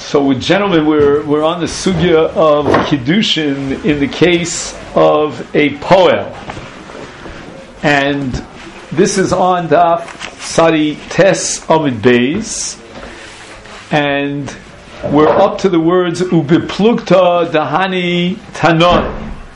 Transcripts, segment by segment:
So, gentlemen, we're on the sugya of kiddushin in the case of a poel, and this is on Daf Sadi Tes Amid Beis, and we're up to the words Ubiplukta Dahani Tanon,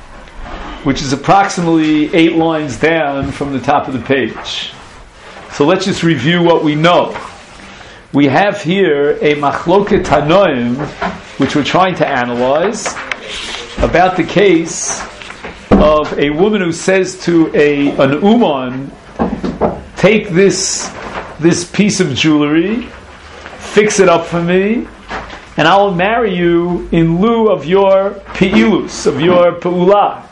which is approximately 8 lines down from the top of the page. So let's just review what we know. We have here a machloket tanoim, which we're trying to analyze, about the case of a woman who says to an uman, take this piece of jewelry, fix it up for me, and I will marry you in lieu of your pe'ilus, of your pe'ulah.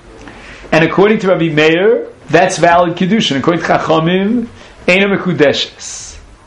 And according to Rabbi Meir, that's valid kiddushin. According to Chachamim, eina mekudeshes.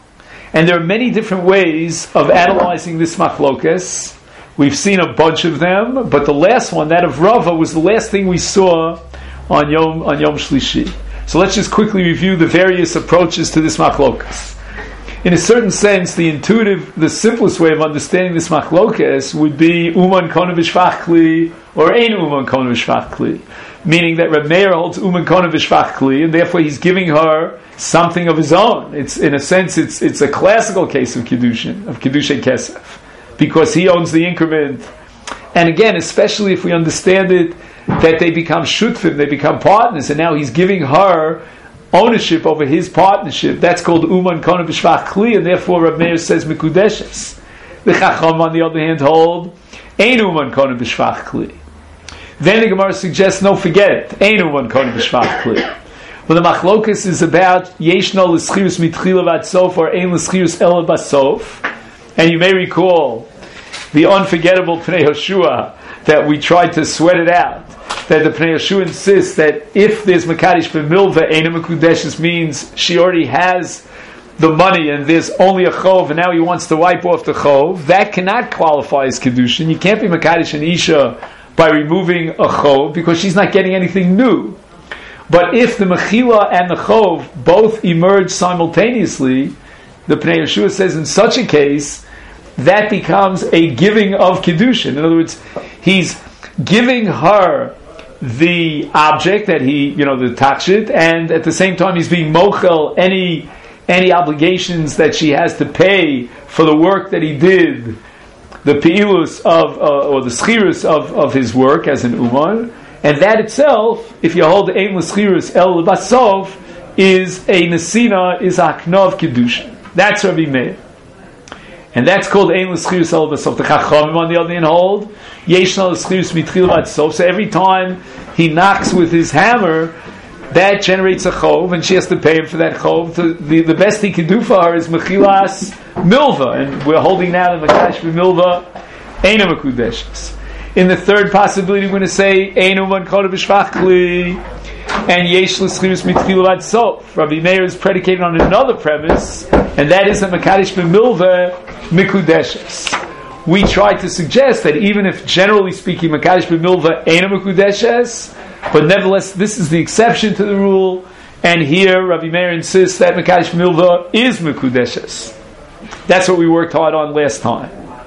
And there are many different ways of analyzing this machlokes. We've seen a bunch of them, but the last one, that of Rava, was the last thing we saw on Yom Shlishi. So let's just quickly review the various approaches to this machlokes. In a certain sense, the simplest way of understanding this machlokes would be uman kona v'shvach kli or ein uman kona v'shvach kli, meaning that Reb Meir holds uman kona v'shvach kli, and therefore he's giving her something of his own. It's in a sense, it's a classical case of kiddushin kesef, because he owns the increment. And again, especially if we understand it, that they become shutfim, they become partners, and now he's giving her ownership over his partnership. That's called uman kona b'shvach kli, and therefore Reb Meir says mikudeshes. The Chacham, on the other hand, hold ein uman kona b'shvach kli. Then the Gemara suggests, no, forget it, ein uman kona b'shvach kli. Well, the machlokus is about yeshno l'schirus mitchila v'ad sof or ein l'schirus ela basof. And you may recall the unforgettable Pnei Yoshua that we tried to sweat it out. That the Pnei Yoshua insists that if there's Makadish b'milva, eina mekudeshes means she already has the money and there's only a chov and now he wants to wipe off the chov. That cannot qualify as Kedushin. You can't be Makadish and Isha by removing a chov because she's not getting anything new. But if the Mechila and the chov both emerge simultaneously, the Pnei Yoshua says in such a case, that becomes a giving of Kedushin. In other words, he's giving her the object that the takshit, and at the same time he's being mochel any obligations that she has to pay for the work that he did, the peilus of or the schirus of his work as an uman, and that itself, if you hold the ein l'schirus el basov, is a nesina, is a knov kedushin. That's Rabbi Meir. And that's called ein l'schirus el basov. The Chachamim, on the other hand, hold yeshna l'schirus mitchil v'ad sof. So every time he knocks with his hammer, that generates a chov, and she has to pay him for that chov. The best he can do for her is mechilas milva, and we're holding now the makash b'milva eina mekudeshes. In the third possibility, we're going to say ein uman kona b'shvach kli and yesh l'schirus mitchil v'ad sof. Rabbi Meir is predicated on another premise, and that is that makash b'milva mikudeshes. We try to suggest that even if generally speaking makash b'milva eina mekudeshes, but nevertheless this is the exception to the rule, and here Rabbi Meir insists that makash b'milva is mekudeshes. That's what we worked hard on last time.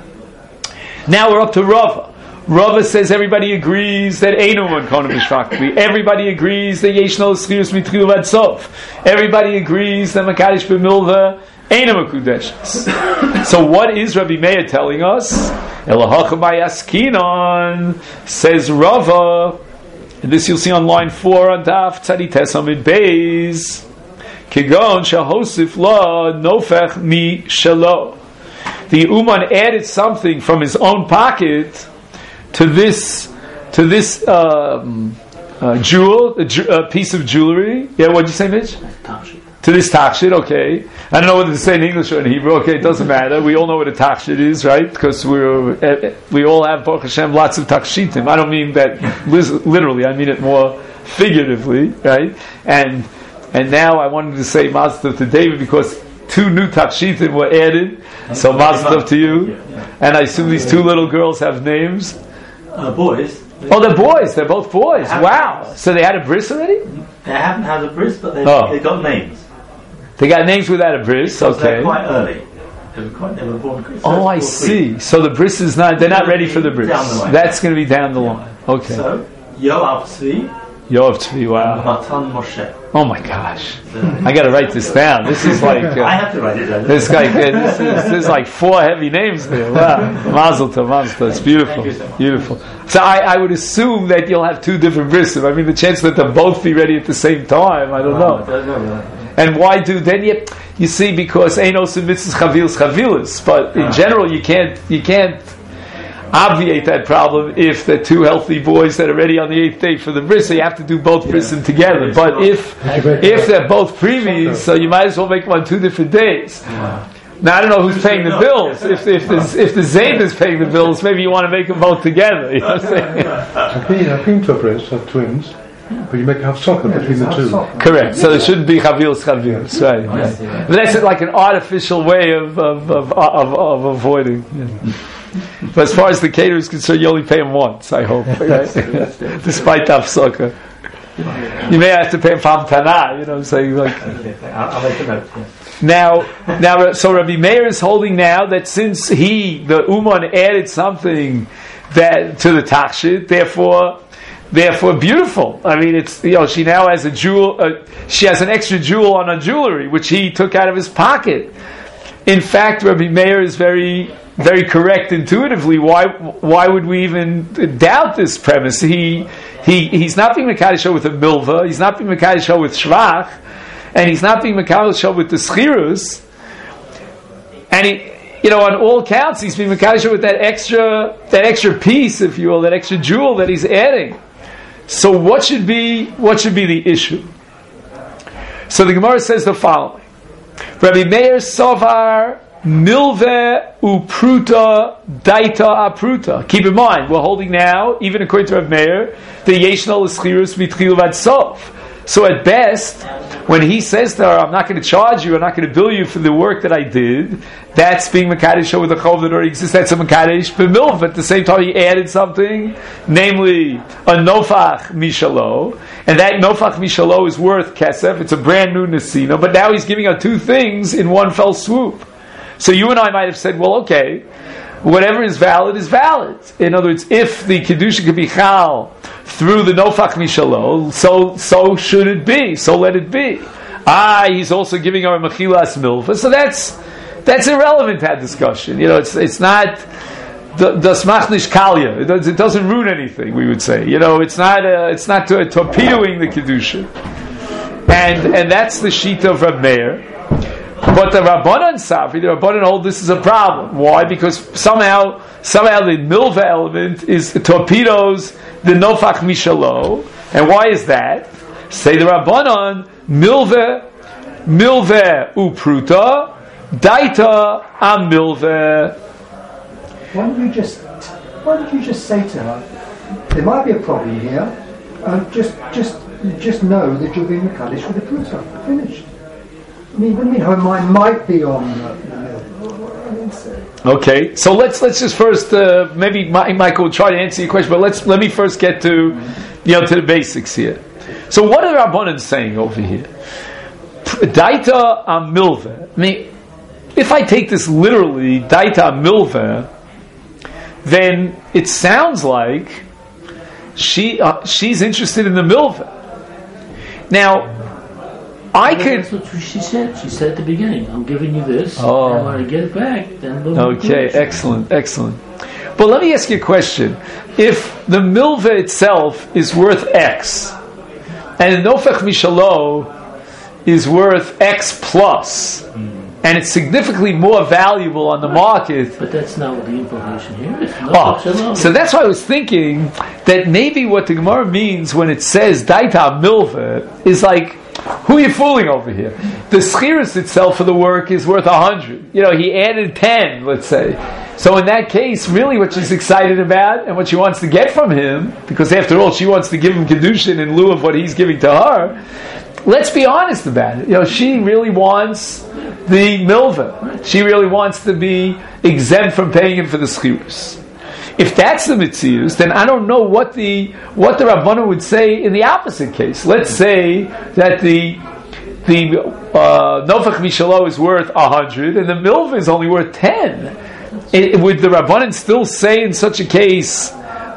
Now we're up to Rava. Rava says everybody agrees that ein uman kona b'shvach kli. Everybody agrees that yeshno l'schirus mitchil v'ad sof. Everybody agrees that makash b'milva eina mekudeshes. So what is Rabbi Meir telling us? Elahacha b'yaskinon, says Rava, and this you'll see on line 4 on Daf Tzadi Tes Amid Beis. Kigon shahosif la nofech mi shelo. The uman added something from his own pocket to this jewel, piece of jewelry. Yeah, what did you say, Mitch? To this takshit, okay. I don't know whether to say in English or in Hebrew. Okay, it doesn't matter. We all know what a takshit is, right? Because we all have, Baruch Hashem, lots of takshitim. I don't mean that literally. I mean it more figuratively, right? And now I wanted to say Mazel Tov to David because 2 new takshitim were added. So Mazel Tov to you. And I assume these 2 little girls have names. Boys. Oh, they're boys. They're both boys. Wow. So they had a bris already? They haven't had a bris, but they got names. They got names without a bris. Okay. They're quite early. They were born. Oh, I see. So the bris is not. They're not ready for the bris. Down the line. That's going to be down the line. Okay. So Yoav Tzvi, Yoav Tzvi. Wow. Matan Moshe. Oh my gosh. I got to write this down. This is like. I have to write it down. This guy. This is like 4 heavy names there. Wow. Mazel tov, mazel tov. It's beautiful. Thank you so much. Beautiful. So I would assume that you'll have 2 different brisim. I mean, the chance that they'll both be ready at the same time. I don't know. And why do then you see, because Einos and Mitzvahs Chavilas, but in general you can't obviate that problem if the 2 healthy boys that are ready on the 8th day for the bris, so you have to do both brisim together. But if they're both previous, so you might as well make them on 2 different days. Now I don't know who's paying the bills. If the Zayn is paying the bills, maybe you want to make them both together. You know what I'm saying? I've been to a bris of twins. But you make have soccer between the 2. Correct. So there shouldn't be chavilas, right? But that's like an artificial way of avoiding. Yeah. But as far as the caterer is concerned, you only pay him once. I hope, right? Despite tafsaka, you may have to pay him famtana. You know what I'm saying? Like, I'll make a note. Yeah. now, so Rabbi Meir is holding now that since the Uman added something that to the tachshit, therefore beautiful. I mean, it's, she now has a jewel. She has an extra jewel on her jewelry, which he took out of his pocket. In fact, Rabbi Meir is very, very correct intuitively. Why would we even doubt this premise? He's not being mekadosh with a milva. He's not being mekadosh with shvach, and he's not being mekadosh with the schirus. And on all counts, he's being mekadosh with that extra piece, if you will, that extra jewel that he's adding. So what should be the issue? So the Gemara says the following: Rabbi Meir Sovar Milve Upruta Daita Apruta. Keep in mind, we're holding now, even according to Rabbi Meir, the Yeshnal Eschirus Mitchil Vad Sof. So at best, when he says to her, I'm not going to charge you, I'm not going to bill you for the work that I did, that's being Mekadesh with a chov that already exists, that's a Mekadesh b'milv. At the same time, he added something, namely a Nofach Mishalo, and that Nofach Mishalo is worth Kesef, it's a brand new Nesina, but now he's giving her 2 things in one fell swoop. So you and I might have said, well, okay, whatever is valid is valid. In other words, if the Kedusha could be chal through the Nofach Mishalo, so should it be. So let it be. He's also giving her a Mechilas Milva. So that's irrelevant to that discussion. It's not the Smachnish Kalya. It doesn't ruin anything, we would say. It's not torpedoing the Kedusha. And that's the sheet of Rab Meir. But the Rabbanan Safri, the Rabbanan hold this is a problem. Why? Because somehow the milva element is torpedoes the Nofach Mishalo. And why is that? Say the Rabbanan, milve upruta, daita am milve. Why don't you just say to her, there might be a problem here, just know that you're being Mekadesh with the pruta. Finished. I mean, her mind might be on Okay, so let's just first maybe Michael will try to answer your question, but let me first get to to the basics here. So what are Rabbanan saying over here? Daita am milve. I mean, if I take this literally, daita am milve, then it sounds like she's interested in the milve. Now, That's what she said. She said at the beginning, I'm giving you this, and when I get it back, then we'll okay, excellent. But let me ask you a question. If the milva itself is worth X, and the Nofach Mishalo is worth X plus, and it's significantly more valuable on the market. But that's not what the implication here is. So that's why I was thinking that maybe what the Gemara means when it says Daita Milva is like, who are you fooling over here? The schirus itself for the work is worth 100. He added 10, let's say. So in that case, really what she's excited about and what she wants to get from him, because after all, she wants to give him Kedushin in lieu of what he's giving to her, let's be honest about it. She really wants the milva. She really wants to be exempt from paying him for the schirus. If that's the mitzius, then I don't know what the Rabbana would say in the opposite case. Let's say that the Nofach Mishalo is worth 100 and the milva is only worth 10. Would the Rabbanan still say in such a case,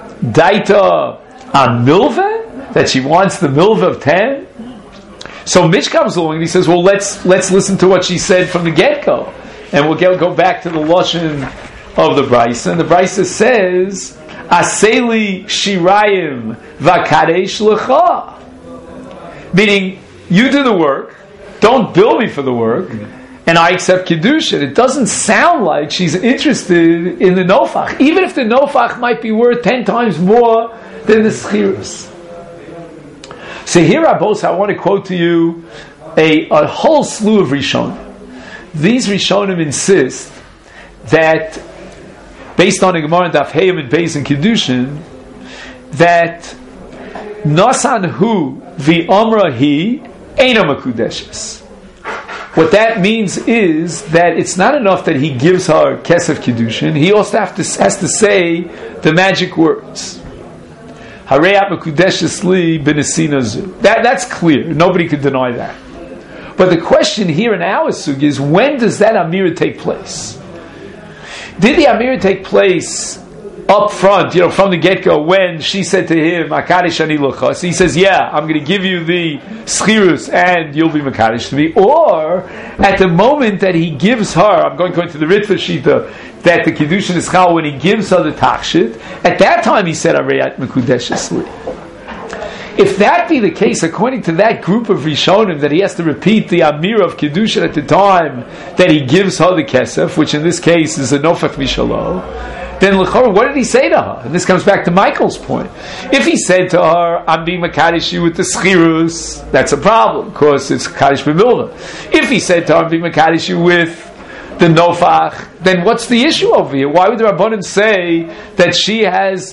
Daita on milva, that she wants the milva of 10? So Mish comes along and he says, well, let's listen to what she said from the get-go. And we'll go back to the Lashon of the Brisa. And the Brisa says, Aseli Shirayim Vakadesh Lecha. Meaning, you do the work, don't bill me for the work, and I accept Kedushin. It doesn't sound like she's interested in the Nofach, even if the Nofach might be worth 10 times more than the Schirus. So here, Rabos, I want to quote to you a whole slew of Rishonim. These Rishonim insist that, based on a Gemara and Daf Heyam and Beis and Kedushin, that Nasan hu v'omra hi eino makudeshes. What that means is that it's not enough that he gives her kesef Kedushin, he also has to say the magic words. Hareyat makudeshes li b'nesina zu. That's clear. Nobody could deny that. But the question here in our sugi is, when does that Amira take place? Did the Amira take place up front, from the get-go, when she said to him, Makadish ani locha? So he says, yeah, I'm going to give you the schirus and you'll be Makadish to me. Or, at the moment that he gives her, I'm going to the Ritva Shita, that the Kiddushin is chal, when he gives her the takshit, at that time he said, Areyat Mekudeshes li. If that be the case, according to that group of Rishonim, that he has to repeat the Amir of Kiddushin at the time that he gives her the Kesef, which in this case is a Nofach Mishalo, then L'chor, what did he say to her? And this comes back to Michael's point. If he said to her, I'm being Makadish you with the Schirus, that's a problem, because it's Kaddish B'milva. If he said to her, I'm being Makadish you with the Nofach, then what's the issue over here? Why would the Rabbanim say that she has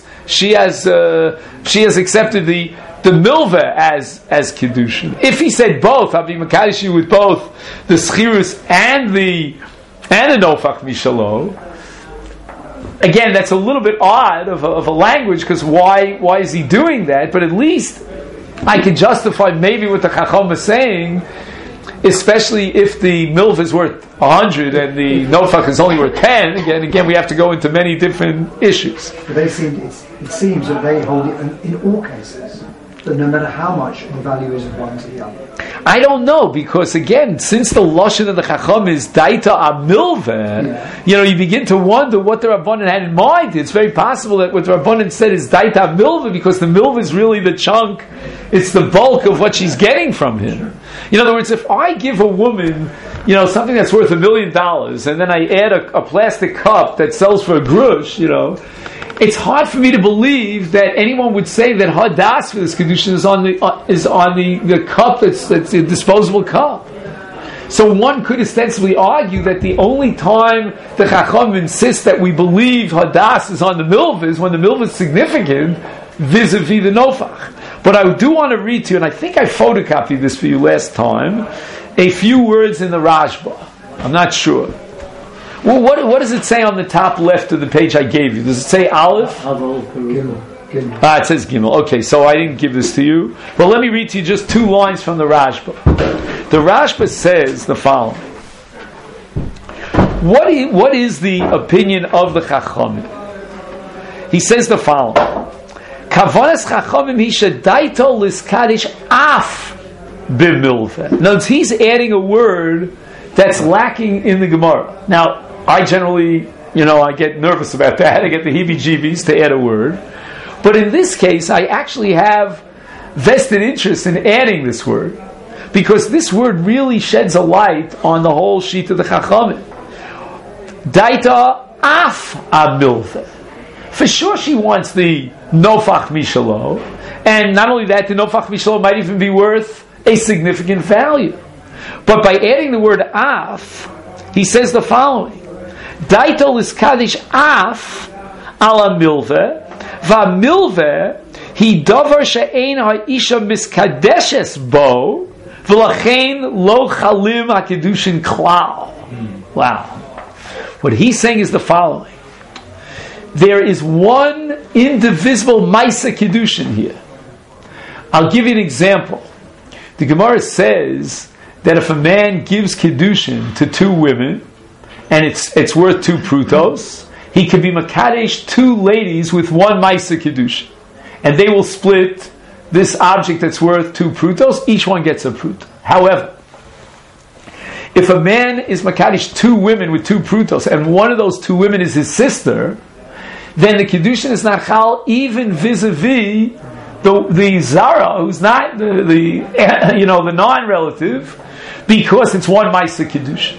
accepted the milva as Kiddushin? If he said both, I'll be Makadish you with both the Schirus and the Nofach Mishalo, again, that's a little bit odd of a language, because why is he doing that? But at least I can justify maybe what the Chacham is saying, especially if the milv is worth 100 and the nofach is only worth 10. Again, we have to go into many different issues. But it seems that they hold it in all cases, that no matter how much the value is of one to the other. I don't know, because again, since the Lashon of the Chacham is Daita Amilveh, you begin to wonder what the Rabbanan had in mind. It's very possible that what the Rabbanan said is Daita Amilveh, because the milveh is really the chunk, it's the bulk of what she's getting from him. In other words, if I give a woman, something that's worth $1 million, and then I add a plastic cup that sells for a grush, it's hard for me to believe that anyone would say that hadas for this Kedushin is on the cup that's a disposable cup. So one could ostensibly argue that the only time the Chacham insists that we believe hadas is on the milvah is when the milvah is significant vis-a-vis the nofach. But I do want to read to you, and I think I photocopied this for you last time, a few words in the Rashba. I'm not sure. Well, what does it say on the top left of the page I gave you? Does it say Aleph? Gimel. It says Gimel. Okay, so I didn't give this to you. But let me read to you just 2 lines from the Rashba. The Rashba says the following. What is the opinion of the Chachamim? He says the following. Kavanas Chachamim hisha daito liskadish af b'milveh. Now he's adding a word that's lacking in the Gemara. Now, I generally, I get nervous about that. I get the heebie-jeebies to add a word. But in this case, I actually have vested interest in adding this word, because this word really sheds a light on the whole sheet of the Chachamim. Daita af amilveh. For sure she wants the nofach mishalo, and not only that, the nofach mishalo might even be worth a significant value. But by adding the word af, he says the following: Daito liskadish af ala milveh, va milveh he davar she'ein ha'isha miskadeshes bo, v'lachein lo chalim ha'kedushin klal. Wow. What he's saying is the following: there is one indivisible Maisa Kedushin here. I'll give you an example. The Gemara says that if a man gives Kiddushin to two women, and it's worth 2 prutos, he could be Makadesh 2 ladies with 1 Maisa Kiddushin. And they will split this object that's worth 2 prutos, each one gets a prut. However, if a man is Makadesh 2 women with 2 prutos, and one of those 2 women is his sister, then the Kiddushin is not chal even vis-a-vis the Zara, who's not the non-relative, because it's 1 Maisa Kiddushin.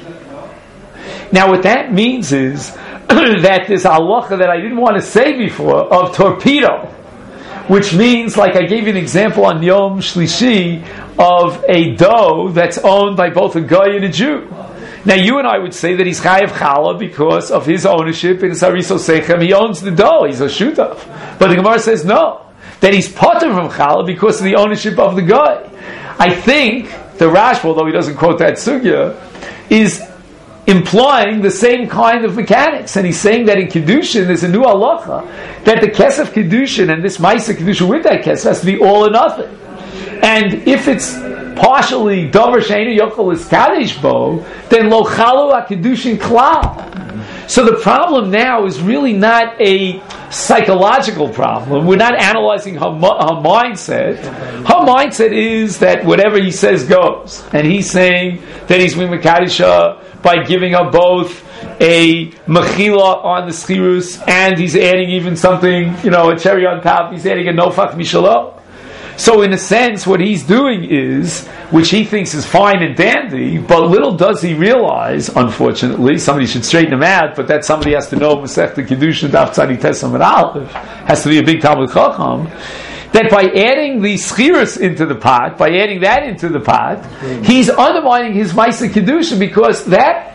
Now what that means is that this halacha that I didn't want to say before of torpedo, which means, like I gave you an example on Yom Shlishi of a dough that's owned by both a guy and a Jew. Now you and I would say that he's chayav challah because of his ownership in Sariso Sechem. He owns the dough, he's a shutaf. But the Gemara says no, that he's potter from challah because of the ownership of the guy. I think the Rashba, although he doesn't quote that sugya, is implying the same kind of mechanics, and he's saying that in Kiddushin there's a new halacha that the kesef Kiddushin and this Maisa Kiddushin with that kesef has to be all or nothing. And if it's partially davar she'einu yochel is kadesh bo, then lo chalu ha-Kiddushin klal. So the problem now is really not a psychological problem. We're not analyzing her mindset. Her mindset is that whatever he says goes. And he's saying that he's with Mekadisha by giving her both a mechila on the schirus, and he's adding even something, a cherry on top. He's adding a nofach mishalo. So in a sense, what he's doing is, which he thinks is fine and dandy, but little does he realize, unfortunately, somebody should straighten him out, but that somebody has to know, Masechta Kiddushin, Daf Tzadi Tesam and Aleph, has to be a big Talmud Chacham, that by adding the schirus into the pot, by adding that into the pot, he's undermining his Maisa Kiddushin, because that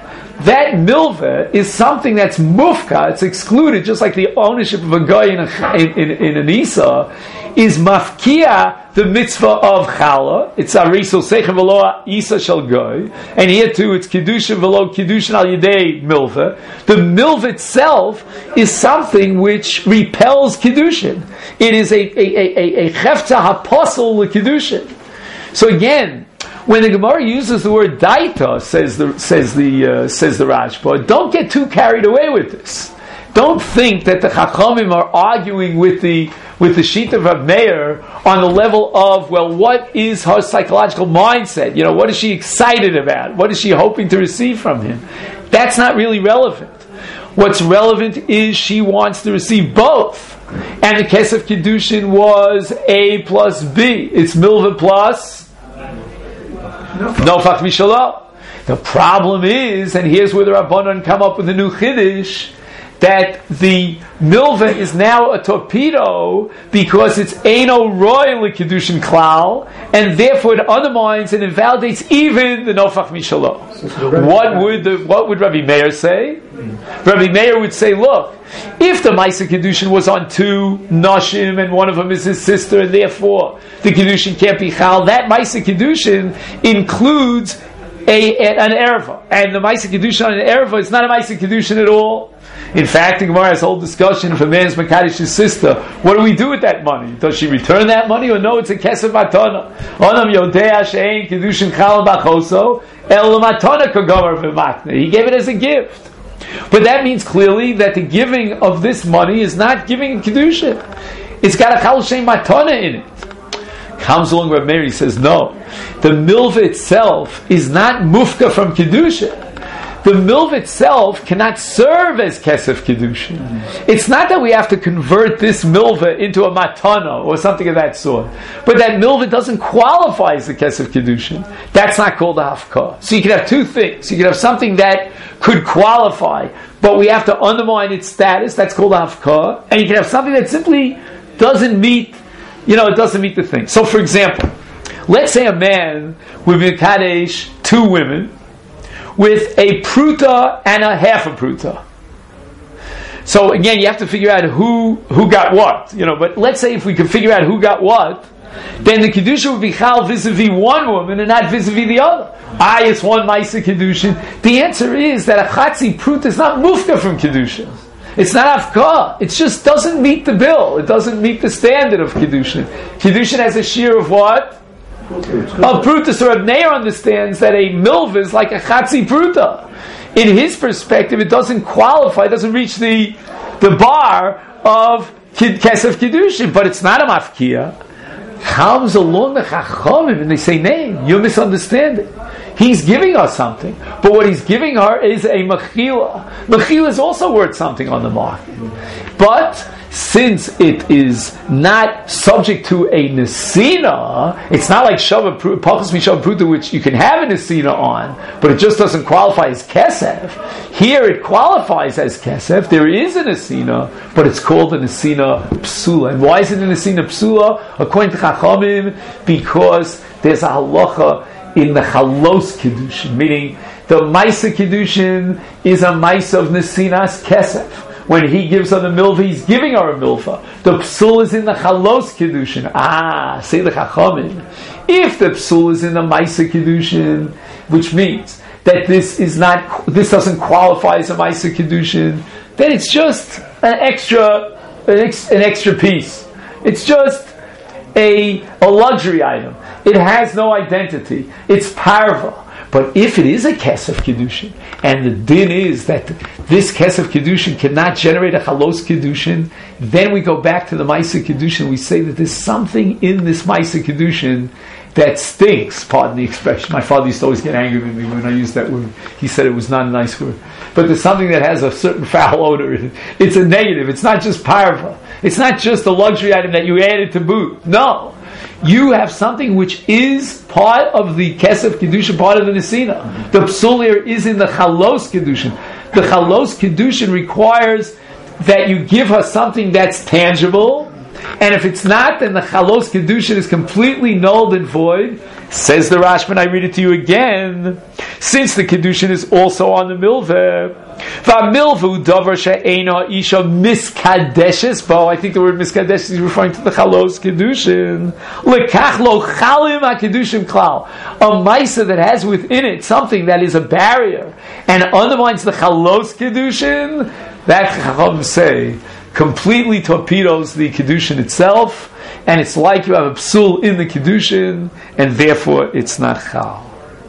milveh is something that's mufka, it's excluded, just like the ownership of a guy in an Isa is mafkia the mitzvah of challah. It's ariso sechem v'lo Isa shel goy, and here too it's kiddushin v'lo kiddushin al yedei milveh. The milveh itself is something which repels kiddushin. It is a chefta haposel l'kiddushin. So again, when the Gemara uses the word daita, says the Rashba, don't get too carried away with this. Don't think that the Chachamim are arguing with the sheet of Rav Meir on the level of, well, what is her psychological mindset? What is she excited about? What is she hoping to receive from him? That's not really relevant. What's relevant is she wants to receive both. And the Kesef Kiddushin was A plus B. It's milveh plus nofach mishalah. The problem is, and here's where the Rabbanon come up with a new chiddush, that the milveh is now a torpedo because it's eino roy l'kiddushin klal, and therefore it undermines and invalidates even the nofach mishalah. What would Rabbi Meir say? Rabbi Meir would say, look, if the Maisa Kiddushin was on 2 nashim and one of them is his sister, and therefore the Kiddushin can't be chal, that Maisa Kiddushin includes an erva, and the Maisa Kiddushin on an erva is not a Maisa Kiddushin at all. In fact, the Gemara has a whole discussion if a man is Makadish's sister, what do we do with that money? Does she return that money, or no, it's a kesef matana? Onam yodea she'ein Kiddushin chal bachoso el matana kagomer v'makne. He gave it as a gift. But that means clearly that the giving of this money is not giving Kiddushin. It's got a chal she'ein matana in it. Comes along Rav Meir, says no. The milveh itself is not mufka from Kiddushin. The milveh itself cannot serve as kesef Kiddushin. It's not that we have to convert this milveh into a matana or something of that sort, but that milveh doesn't qualify as a kesef Kiddushin. That's not called a hafkah. So you can have 2 things. You can have something that could qualify, but we have to undermine its status. That's called a hafkah. And you can have something that simply doesn't meet, it doesn't meet the thing. So for example, let's say a man with Mekadesh 2 women, with a pruta and a half a pruta. So again, you have to figure out who got what, but let's say if we could figure out who got what, then the Kiddushin would be chal vis-a-vis one woman and not vis-a-vis the other. It's one Maisa Kiddushin. The answer is that a chatzi pruta is not mufka from Kiddushin. It's not afkah. It just doesn't meet the bill. It doesn't meet the standard of Kiddushin. Kiddushin has a shear of what? Of pruta, so Reb Meir understands that a milva is like a chatzi pruta. In his perspective, it doesn't qualify, it doesn't reach the bar of kesef kiddushin, but it's not a mafkia. Comes along the chachamim and they say, "Nay, you're misunderstanding. He's giving us something, but what he's giving her is a mechila. Mechila is also worth something on the market, but since it is not subject to a nesina, it's not like pachas mishav pruta, which you can have a nesina on, but it just doesn't qualify as kesef. Here it qualifies as kesef. There is a nesina, but it's called a nesina psula. And why is it a nesina psula? According to Chachamim, because there's a halacha in the chalos kiddushin, meaning the maisa kiddushin is a maisa of nesinas kesef. When he gives her the milva, he's giving her a milva. The psul is in the chalos kiddushin. Say the chachamim. If the psul is in the maisa kiddushin, which means that this doesn't qualify as a maisa kiddushin, then it's just an extra piece. It's just a luxury item. It has no identity. It's parva. But if it is a kesef kiddushin, and the din is that this kesef kiddushin cannot generate a chalos kiddushin, then we go back to the maisa kiddushin. We say that there's something in this maisa kiddushin that stinks. Pardon the expression. My father used to always get angry with me when I used that word. He said it was not a nice word. But there's something that has a certain foul odor in it. It's a negative. It's not just parva. It's not just a luxury item that you added to boot. No. You have something which is part of the kesef kiddushin, part of the nesina. The psul here is in the chalos kiddushin. The chalos kiddushin requires that you give her something that's tangible, and if it's not, then the chalos kiddushin is completely null and void. Says the Rashban, I read it to you again. Since the kiddushin is also on the milveh, v'amilvu davar she'ena isha miskadeshes bo. I think the word miskadeshes is referring to the chalos kiddushin. Lekach lo chalim hakiddushin klal. A maisa that has within it something that is a barrier and undermines the chalos kiddushin, that chacham say completely torpedoes the kiddushin itself, and it's like you have a psul in the kiddushin, and therefore it's not chal.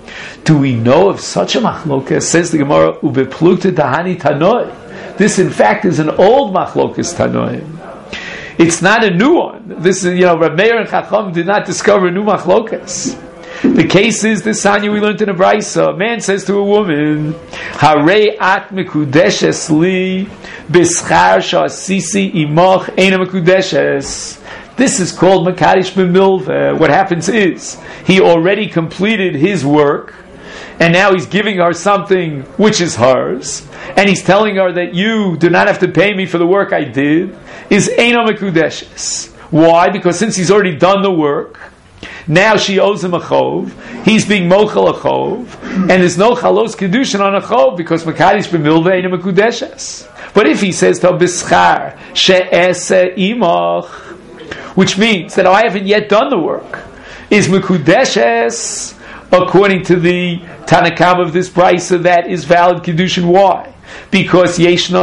Do we know of such a machlokas? Says the Gemara, ubeplukta dahani tanoi. This, in fact, is an old machlokas tanoim. It's not a new one. This is, Reb Meir and Chacham did not discover a new machlokas. The case is this Sanya we learned in a brisa. A man says to a woman, "Harei at mekudeshes li b'schar sha'asisi imach eina mekudeshes." This is called Makadish b'milveh. What happens is he already completed his work, and now he's giving her something which is hers, and he's telling her that you do not have to pay me for the work I did. Is eina mekudeshes. Why? Because since he's already done the work, now she owes him a chov. He's being mochel a chov, and there's no chalos kedushin on a chov because Makadish b'milveh eina mekudeshes. But if he says to bischar she'ese imach, which means that I haven't yet done the work, is mekudeshes, according to the Tanakam of this brisa, that is valid kedushin. Why? Because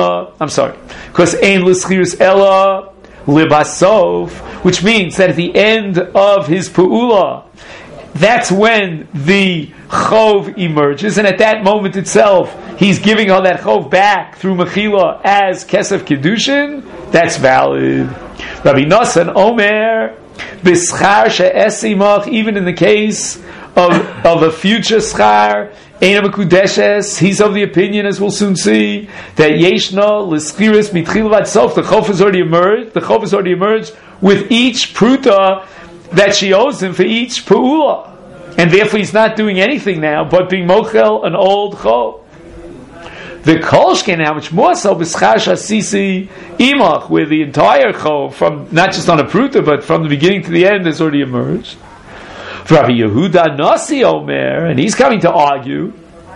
because ein l'schiris ela libasov, which means that at the end of his pu'ula, that's when the chov emerges, and at that moment itself, he's giving her that chov back through mechila as kesef kedushin. That's valid. Rabbi Nosson Omer b'schar she'esimach, even in the case of a future schar eina mekudeshes, he's of the opinion, as we'll soon see, that yeshna l'schiris mitchil vatsof, the chov has already emerged. The chov has already emerged with each pruta that she owes him for each pu'ula, and therefore he's not doing anything now but being mochel an old chov. The kolshken now, much more so, b'schar shasisi imach, where the entire chov, from not just on a pruta but from the beginning to the end, has already emerged. Rabbi Yehuda Nasi Omer, and he's coming to argue,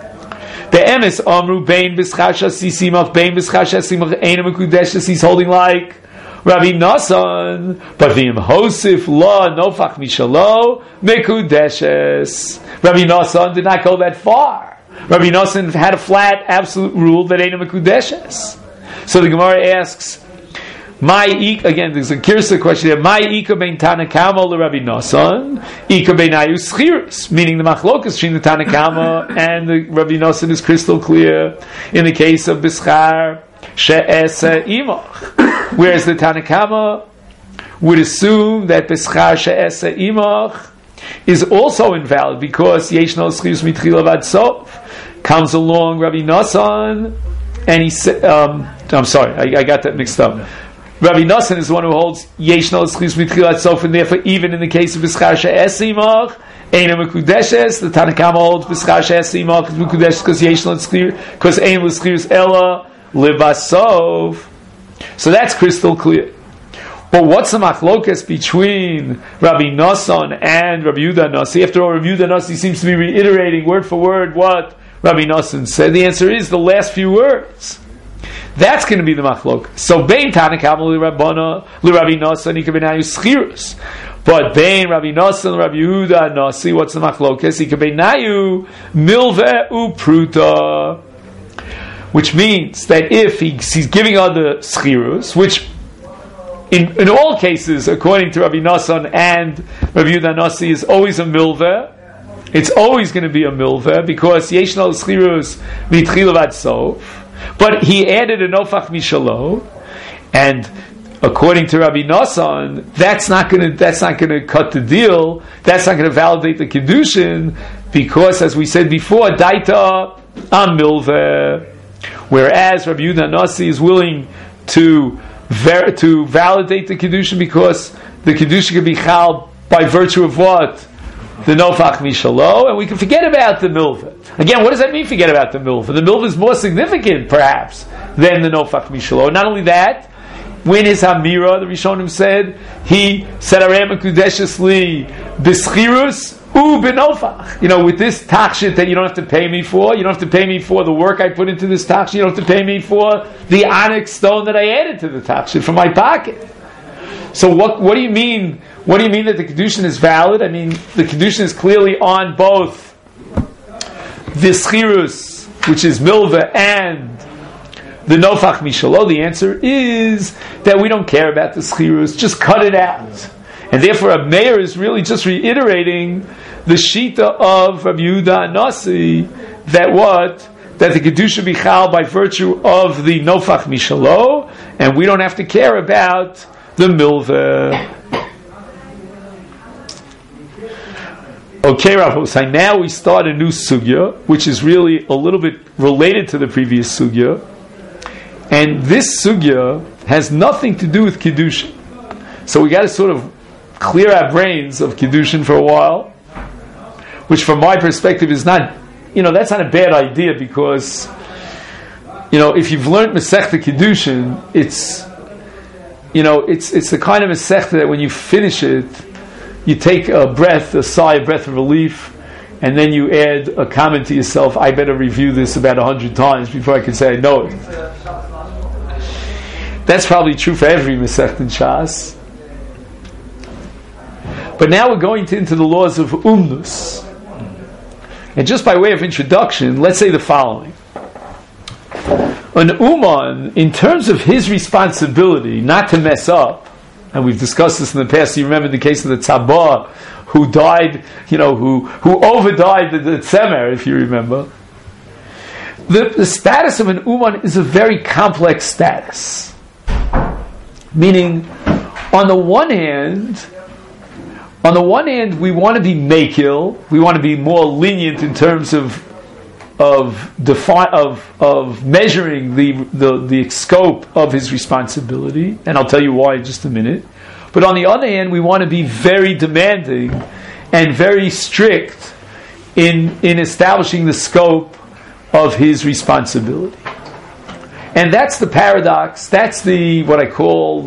be'emes amru bein b'schar shasisi imach bein b'schar shasisi imach eina mekudeshes. He's holding like Rabbi Nosson, but v'im hosif la nofach mishalo mekudeshes. Rabbi Nosson did not go that far. Rabbi Nosson had a flat, absolute rule that ain't a mekudeshes. So the Gemara asks, Again, there's a Kirsa question here. My Ika bein Tanakama le Rabbi Nosson, Ika bein Ayu Schirus, meaning the machlokas between the Tanakama and the Rabbi Nosson is crystal clear in the case of Bischar She'esa Imach. Whereas the Tanakama would assume that Bischar She'esa Imach is also invalid because Yesh no Schirus mitchila vad sof. Comes along Rabbi Nosson and he said, I'm sorry, I got that mixed up. Rabbi Nosson is the one who holds Yesh no Schirus mitchilat sof, and therefore even in the case of Bischar She'es Imach, Eina Mekudeshes, the Tanakama holds Bischar She'es Imach is Mekudeshes because Yesh no Schirus, because Ein L'Schirus Ella Libasov. So that's crystal clear. But what's the machlokas between Rabbi Nosson and Rabbi Yehuda Nasi? After all, Rabbi Yehuda Nasi seems to be reiterating word for word what Rabbi Nosson said. The answer is the last few words. That's going to be the machlok. So bein Tanakama l'Rabbana l'Rabbi Nosson ika beinayu schirus. But bein Rabbi Nosson l'Rabbi Yehuda Nasi, what's the machlokas? Ika beinayu milve upruta. Which means that if he's giving other schirus, which in all cases, according to Rabbi Nosson and Rabbi Yehuda Nasi, is always a milve. It's always going to be a milve because yesh no schirus mitchila vad sof. But he added a nofach mishalo, and according to Rabbi Nosson, that's not going to cut the deal. That's not going to validate the kedushin because, as we said before, daita amilve. Whereas Rabbi Yehuda Nasi is willing to validate the kedushin because the kedushin can be chal by virtue of what? The nofach mishalo, and we can forget about the milva. Again, what does that mean, forget about the milva? The milva is more significant, perhaps, than the nofach mishalo. Not only that, when his Hamira, the Rishonim said, he said, Arei mekudeshes li b'schirus u b'nofach. With this tachshit that you don't have to pay me for, you don't have to pay me for the work I put into this tachshit, you don't have to pay me for the onyx stone that I added to the tachshit from my pocket. So what do you mean? What do you mean that the kedushin is valid? I mean, the kedushin is clearly on both the schirus, which is milva, and the nofach mishalo. The answer is that we don't care about the schirus. Just cut it out. And therefore, a mayor is really just reiterating the shita of Rabbi Yehuda Nasi that the kedusha be chal by virtue of the nofach mishalo, and we don't have to care about the milva. Okay, Rav Hosai, now we start a new sugya, which is really a little bit related to the previous sugya. And this sugya has nothing to do with Kiddushin. So we got to sort of clear our brains of Kiddushin for a while, which from my perspective is not, that's not a bad idea because, if you've learned Masechta Kiddushin, it's the kind of Masechta that when you finish it, you take a breath of relief, and then you add a comment to yourself, I better review this about 100 times before I can say I know it. That's probably true for every Masechta in Shas. But now we're going into the laws of Umnus. And just by way of introduction, let's say the following. An Uman, in terms of his responsibility not to mess up, and we've discussed this in the past. You remember the case of the Tzabah, who died, who overdied the Tzemer, if you remember. The status of an Uman is a very complex status. Meaning, on the one hand, we want to be makil, we want to be more lenient in terms of measuring the scope of his responsibility, and I'll tell you why in just a minute. But on the other hand, we want to be very demanding and very strict in establishing the scope of his responsibility. And that's the paradox. That's what I call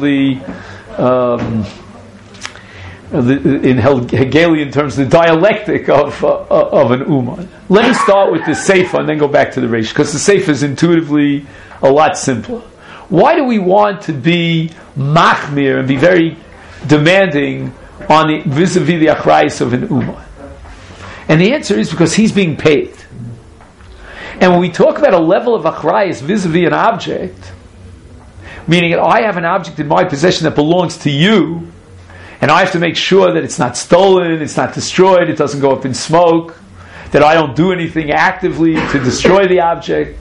in Hegelian terms, the dialectic of an Uman. Let me start with the Seifa and then go back to the Reish, because the Seifa is intuitively a lot simpler. Why do we want to be machmir and be very demanding on vis-a-vis the achrayus of an Uman? And the answer is because he's being paid. And when we talk about a level of achrayus vis-a-vis an object, meaning that I have an object in my possession that belongs to you, and I have to make sure that it's not stolen, it's not destroyed, it doesn't go up in smoke, that I don't do anything actively to destroy the object.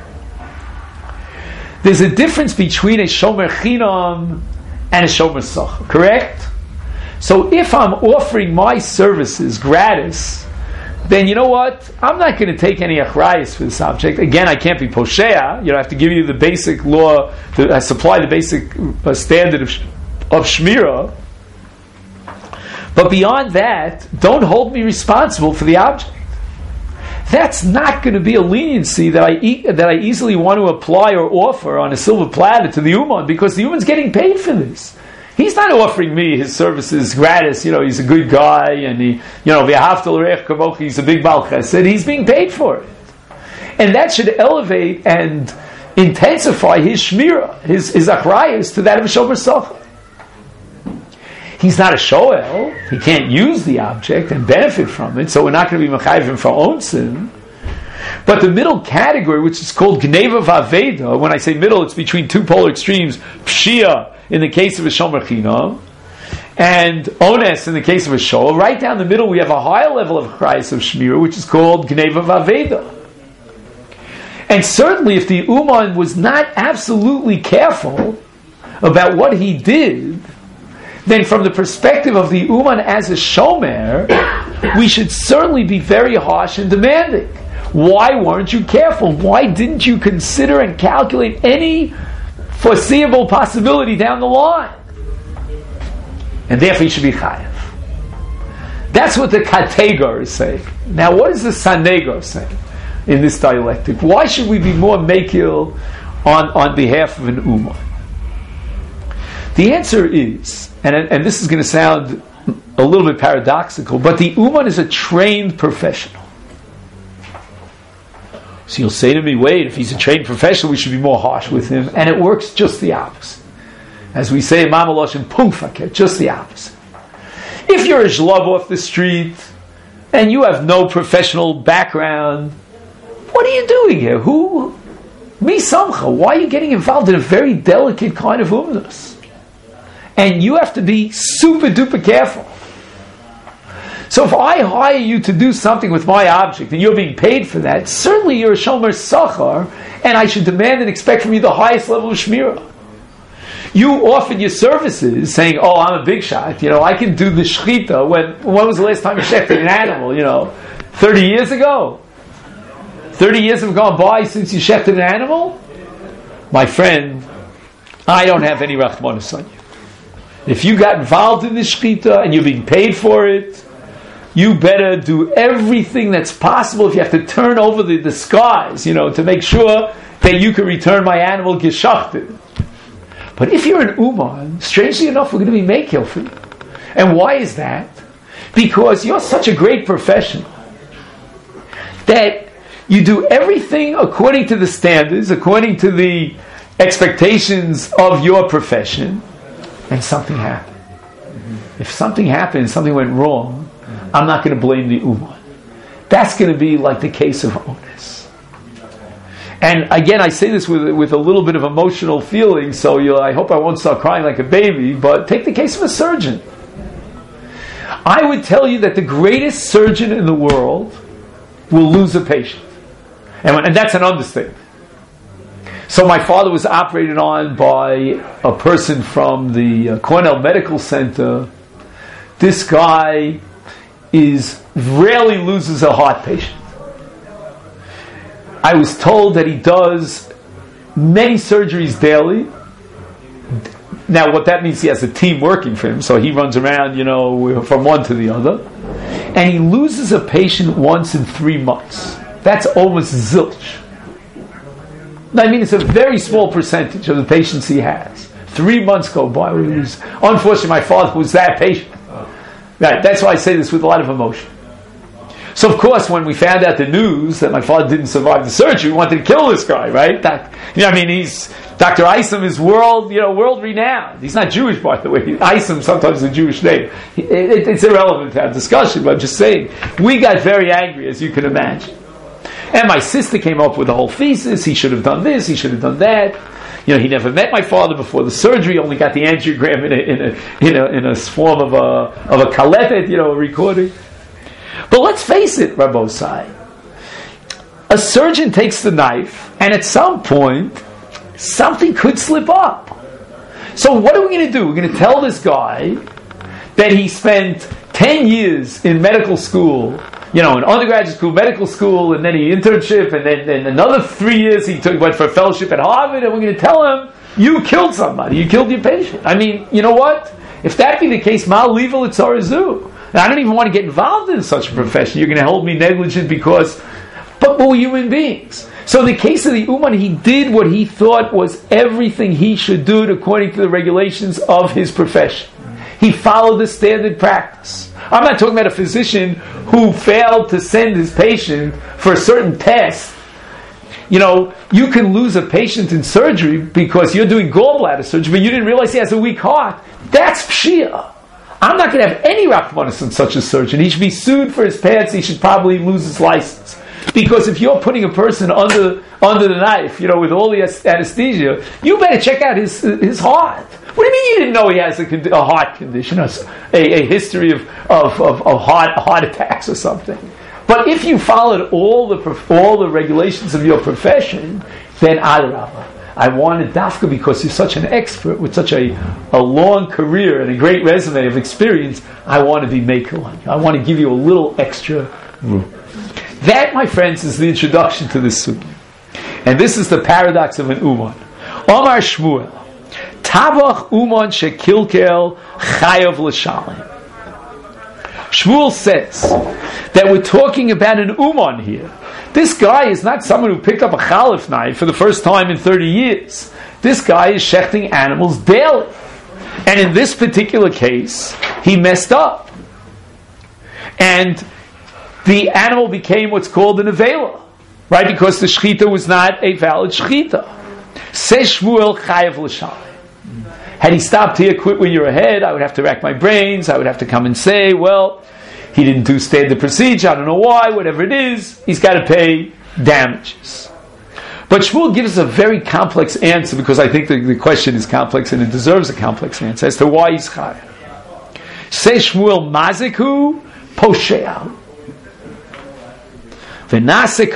There's a difference between a shomer chinam and a shomer sachar, correct? So if I'm offering my services gratis, then you know what? I'm not going to take any achrayus for this object. Again, I can't be poshea. I have to give you the basic law, supply the basic standard of shmirah. But beyond that, don't hold me responsible for the object. That's not going to be a leniency that I easily want to apply or offer on a silver platter to the Uman, because the Uman's getting paid for this. He's not offering me his services gratis. He's a good guy, and he's a big Baal Chesed. He's being paid for it. And that should elevate and intensify his shmirah, his achrayus, to that of a shomer sachar. He's not a shoel. He can't use the object and benefit from it, so we're not going to be mechayiv him for own sin. But the middle category, which is called gneva v'aveda, when I say middle, it's between two polar extremes, pshia in the case of a shomer chinam, and ones in the case of a shoel. Right down the middle, we have a higher level of achrayus of shmirah, which is called gneva v'aveda. And certainly, if the Uman was not absolutely careful about what he did, then from the perspective of the Uman as a shomer, we should certainly be very harsh and demanding. Why weren't you careful? Why didn't you consider and calculate any foreseeable possibility down the line? And therefore you should be chayav. That's what the kategor is saying. Now what is the sanegor saying in this dialectic? Why should we be more mekil on behalf of an Uman? The answer is, and this is going to sound a little bit paradoxical, but the Uman is a trained professional. So you'll say to me, wait, if he's a trained professional, we should be more harsh with him. And it works just the opposite. As we say in Mamalosh and Pungfaket, just the opposite. If you're a zhlov off the street, and you have no professional background, what are you doing here? Mi samcha, why are you getting involved in a very delicate kind of umnus? And you have to be super duper careful. So if I hire you to do something with my object and you're being paid for that, certainly you're a shomer sachar, and I should demand and expect from you the highest level of shmirah. You offered your services saying, oh, I'm a big shot, I can do the shechita. When was the last time you shechted an animal, 30 years ago? 30 years have gone by since you shechted an animal? My friend, I don't have any rachmanis on you. If you got involved in this shechita and you're being paid for it, you better do everything that's possible. If you have to turn over the skies, to make sure that you can return my animal geshachted. But if you're an Uman, strangely enough, we're going to be mekil for you. And why is that? Because you're such a great professional that you do everything according to the standards, according to the expectations of your profession, and something happened. If something happened, something went wrong, I'm not going to blame the Uman. That's going to be like the case of onus. And again, I say this with a little bit of emotional feeling, so I hope I won't start crying like a baby, but take the case of a surgeon. I would tell you that the greatest surgeon in the world will lose a patient. And that's an understatement. So my father was operated on by a person from the Cornell Medical Center. This guy rarely loses a heart patient. I was told that he does many surgeries daily. Now what that means, he has a team working for him, so he runs around, from one to the other. And he loses a patient once in 3 months. That's almost zilch. I mean, it's a very small percentage of the patients he has. 3 months go by. Unfortunately, my father was that patient. Right, that's why I say this with a lot of emotion. So, of course, when we found out the news that my father didn't survive the surgery, we wanted to kill this guy, right? He's Dr. Isom is world renowned. He's not Jewish, by the way. Isom sometimes is a Jewish name. It's irrelevant to have discussion, but I'm just saying, we got very angry, as you can imagine. And my sister came up with a whole thesis. He should have done this, he should have done that. he never met my father before the surgery. Only got the angiogram in a form of a kaletet, a recording. But let's face it, Rabbosai. A surgeon takes the knife, and at some point, something could slip up. So what are we going to do? We're going to tell this guy that he spent 10 years in medical school, in undergraduate school, medical school, and then he internship, and then another 3 years went for a fellowship at Harvard, and we're going to tell him, you killed somebody, you killed your patient. I mean, you know what? If that be the case, Mal Level it's Arazu. I don't even want to get involved in such a profession. You're going to hold me negligent but we're human beings. So in the case of the Uman, he did what he thought was everything he should do according to the regulations of his profession. He followed the standard practice. I'm not talking about a physician who failed to send his patient for a certain test. You can lose a patient in surgery because you're doing gallbladder surgery, but you didn't realize he has a weak heart. That's pshia. I'm not going to have any rachmanis in such a surgeon. He should be sued for his pants. He should probably lose his license. Because if you're putting a person under the knife, with all the anesthesia, you better check out his heart. What do you mean you didn't know he has a heart condition, a history of heart attacks or something? But if you followed all the regulations of your profession, then adrabah. I wanted dafka because you're such an expert with such a long career and a great resume of experience. I want to be makel on you. I want to give you a little extra room. That, my friends, is the introduction to this sugya. And this is the paradox of an Uman. Omar Shmuel, Tavach Uman shekilkel chayav l'shalim. Shmuel says that we're talking about an Uman here. This guy is not someone who picked up a chalif knife for the first time in 30 years. This guy is shechting animals daily. And in this particular case, he messed up. And the animal became what's called an avela, right? Because the shechita was not a valid shechita. Says Shmuel chayav l'shalim. Had he stopped here, quit when you're ahead, I would have to rack my brains. I would have to come and say, well, he didn't do standard procedure. I don't know why. Whatever it is, he's got to pay damages. But Shmuel gives a very complex answer because I think the question is complex and it deserves a complex answer as to why he's chayav. Says Shmuel maziku poshe'al. Says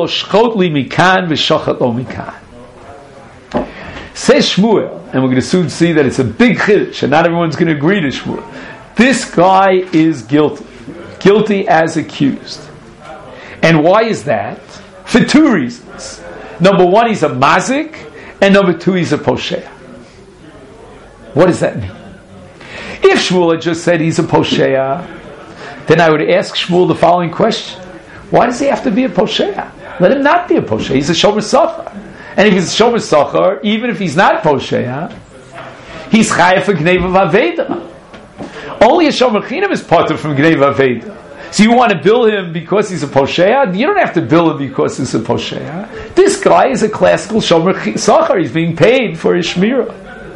Shmuel, and we're going to soon see that it's a big chiddush, and not everyone's going to agree to Shmuel. This guy is guilty as accused. And why is that? For two reasons. Number one, he's a mazik, and number two, he's a posheya. What does that mean? If Shmuel had just said he's a posheya, then I would ask Shmuel the following question. Why does he have to be a posheya? Let him not be a posheya. He's a shomer sachar. And if he's a shomer sachar, even if he's not posheya, he's chayav for gneva v'aveda. Only a shomer chinam is parted from gneva v'aveda. So you want to bill him because he's a posheya? You don't have to bill him because he's a posheya. This guy is a classical shomer sachar. He's being paid for his shmirah.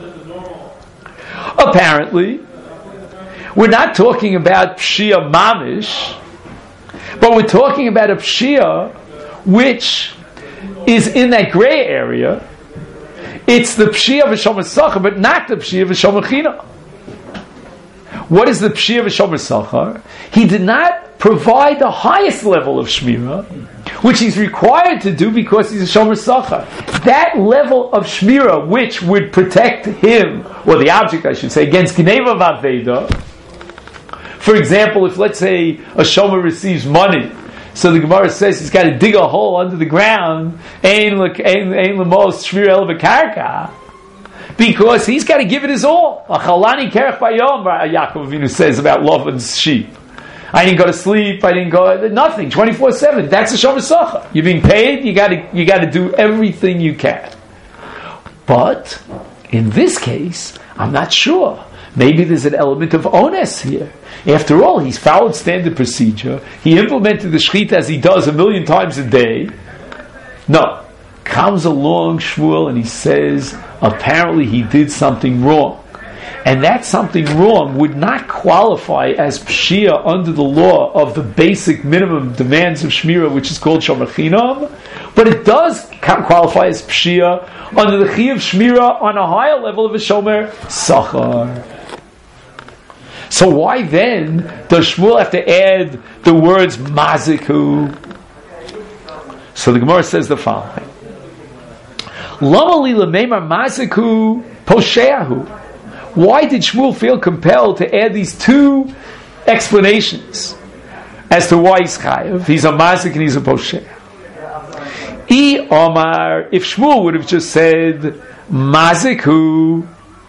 Apparently, we're not talking about pshia mamish, but we're talking about a pshia which is in that gray area. It's the pshia of a shomer sachar, but not the pshia of a shomer chinam. What is the pshia of a shomer sachar? He did not provide the highest level of shmirah, which he's required to do because he's a shomer sachar. That level of shmirah, which would protect him, or the object I should say, against gneva v'aveda. For example, if let's say a shomer receives money, so the Gemara says he's got to dig a hole under the ground, ein lemos shmir el v'karka, because he's got to give it his all. Achalani kerech bayom, Yaakov Avinu says about Lavan's sheep. I didn't go to sleep. I didn't go nothing. 24/7. That's a shomer sachar. You're being paid. You got to do everything you can. But in this case, I'm not sure. Maybe there's an element of onus here. After all, he's followed standard procedure. He implemented the shechita as he does 1,000,000 times a day. No. Comes along Shmuel and he says, apparently he did something wrong. And that something wrong would not qualify as pshia under the law of the basic minimum demands of shmirah, which is called shomer chinam, But it does qualify as pshia under the Chiyuv Shmira on a higher level of a Shomer Sachar. So why then does Shmuel have to add the words maziku? So the Gemara says the following: Lama li lemeimar maziku posheahu. Why did Shmuel feel compelled to add these two explanations as to why he's chayav? He's a mazik and he's a posheah. I Omar, if Shmuel would have just said maziku,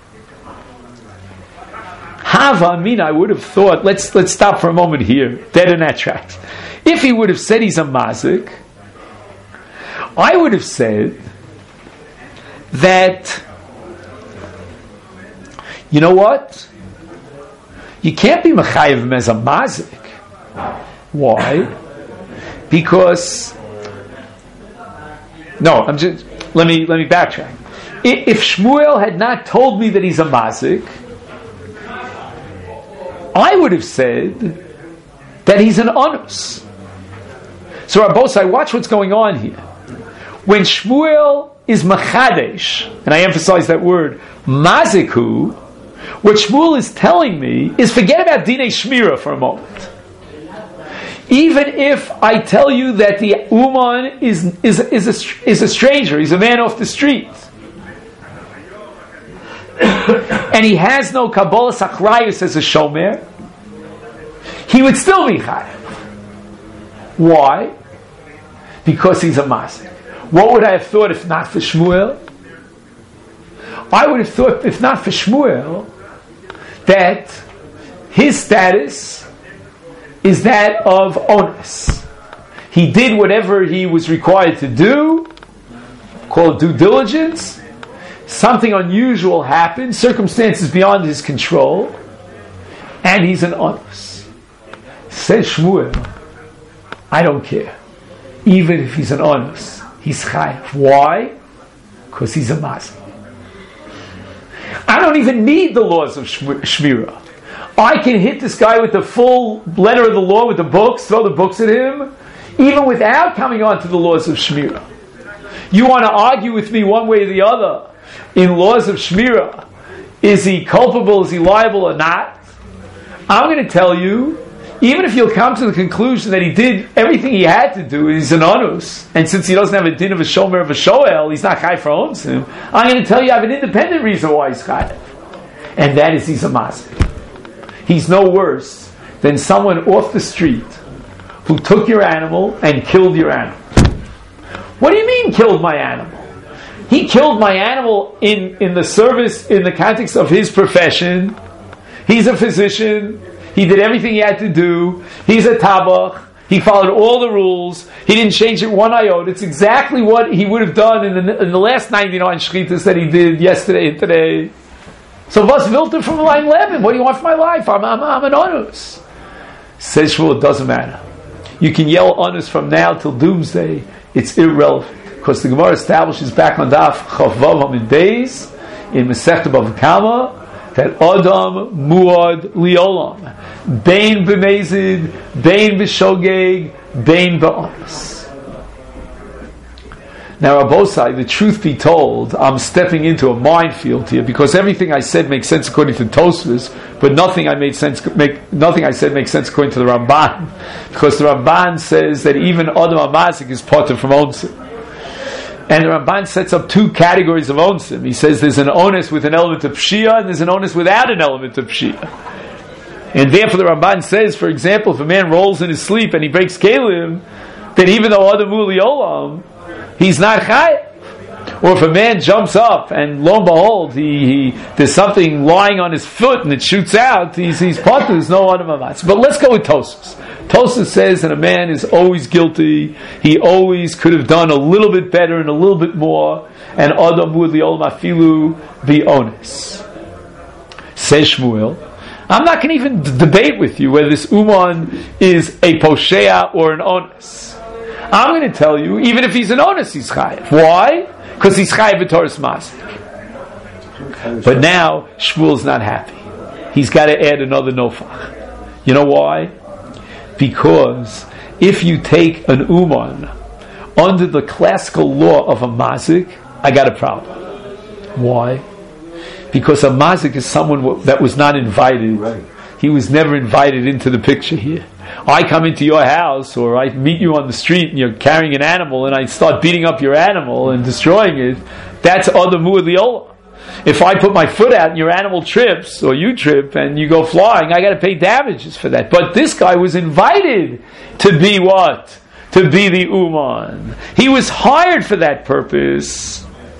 Hava Mina, I would have thought, let's stop for a moment here, dead in that tracks. If he would have said he's a mazik, I would have said that, you know what? You can't be mechayev him as a mazik. Why? Because let me backtrack. If Shmuel had not told me that he's a mazik, I would have said that he's an onus. So Rabbosai, watch what's going on here. When Shmuel is machadesh, and I emphasize that word, maziku, what Shmuel is telling me is forget about dinei shmira for a moment. Even if I tell you that the Uman is a stranger, he's a man off the street, and he has no Kabbalah Sachrayus as a Shomer, he would still be chayav. Why? Because he's a mazik. What would I have thought if not for Shmuel? I would have thought, if not for Shmuel, that his status is that of onus. He did whatever he was required to do, called due diligence. Something unusual happened, circumstances beyond his control, and he's an onus. Says Shmuel, I don't care. Even if he's an onus, he's chayav. Why? Because he's a mazik. I don't even need the laws of Shmira. I can hit this guy with the full letter of the law, with the books, throw the books at him, even without coming on to the laws of Shmira. You want to argue with me one way or the other in laws of Shmira, is he culpable, is he liable or not? I'm going to tell you, even if you'll come to the conclusion that he did everything he had to do, he's an onus, and since he doesn't have a din of a shomer of a shoel, he's not chai for onsim, I'm going to tell you I have an independent reason why he's chai, and that is he's a mazik. He's no worse than someone off the street who took your animal and killed your animal. What do you mean killed my animal? He killed my animal in the service, in the context of his profession. He's a physician. He did everything he had to do. He's a tabach. He followed all the rules. He didn't change it one iota. It's exactly what he would have done in the last 99 shchitas that he did yesterday and today. So was Vilter from line 11? What do you want for my life? I'm an onus. Says Shmuel, it doesn't matter. You can yell onus from now till doomsday. It's irrelevant. Because the Gemara establishes back on Daf Chavav Hamid Beis in Masechta Bava Kama that Adam Muad Liolam Bein B'mezid, Bein B'shogeg, Bein B'onus. Now, Rabbosai, the truth be told, I'm stepping into a minefield here because everything I said makes sense according to Tosfos, but nothing I said makes sense according to the Ramban, because the Ramban says that even Adam HaMazik is potter from onsim, and the Ramban sets up two categories of onsim. He says there's an onus with an element of pshia and there's an onus without an element of pshia. And therefore the Ramban says, for example, if a man rolls in his sleep and he breaks kelim, then even though Adam Uli Olam, he's not chayav. Or if a man jumps up and lo and behold, there's something lying on his foot and it shoots out, he's potter, there's no Adam HaMazik. But let's go with Tosfos. Tosfos says that a man is always guilty. He always could have done a little bit better and a little bit more. And Adam would li'olam afilu be onus. Says Shmuel, I'm not going to even debate with you whether this uman is a poshea or an onus. I'm going to tell you, even if he's an onus, he's chayav. Why? Because he's chayav b'toras mazik. But now Shmuel's not happy. He's got to add another nofach. You know why? Because if you take an uman under the classical law of a mazik, I got a problem. Why? Because a mazik is someone that was not invited. Right. He was never invited into the picture here. I come into your house, or I meet you on the street and you're carrying an animal, and I start beating up your animal and destroying it. That's other mu'ad liola. If I put my foot out and your animal trips, or you trip and you go flying, I got to pay damages for that. But this guy was invited to be what? To be the uman. He was hired for that purpose.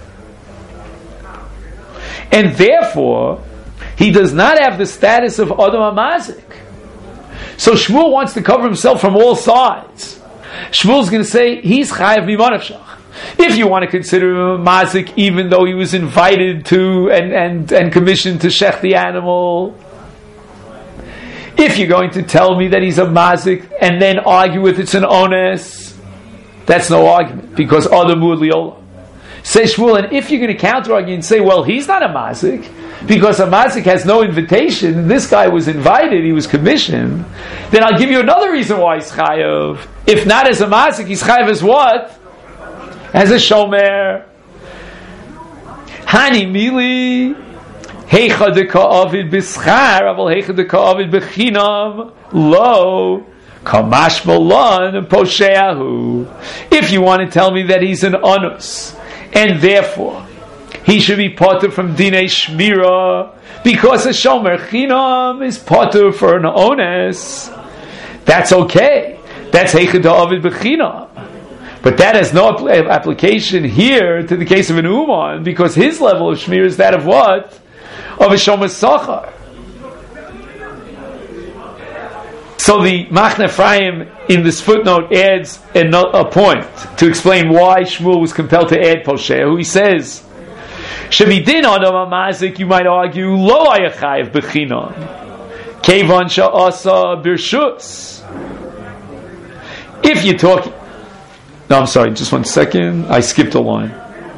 And therefore, he does not have the status of Adam HaMazik. So Shmuel wants to cover himself from all sides. Shmuel's going to say, he's chayav mimanavshach. If you want to consider him a mazik, even though he was invited to and commissioned to shech the animal, if you're going to tell me that he's a mazik and then argue with it's an ones, that's no argument, because other mu'ad liola. Say Shmuel, and if you're going to counter argue and say, well, he's not a mazik, because a mazik has no invitation, this guy was invited, he was commissioned, then I'll give you another reason why he's chayav. If not as a mazik, he's chayav as what? As a shomer. Hani mili heicha de ka'avid b'schar aval heicha de ka'avid b'chinam lo kamash malan posheahu. If you want to tell me that he's an anus and therefore he should be potter from dinei shmira because a shomer chinam is potter for an ones, that's okay. That's heicha de ka'avid b'chinam. But that has no application here to the case of an uman, because his level of shmir is that of what? Of a shomer sachar. So the Machne Ephraim in this footnote adds a point to explain why Shmuel was compelled to add Posheh. He says, Shemidin Adam HaMazik, you might argue, Lo Ayachayev B'chinam, Kevan Sha'asa Birshus. If you're talking... No, I'm sorry, just 1 second. I skipped a line.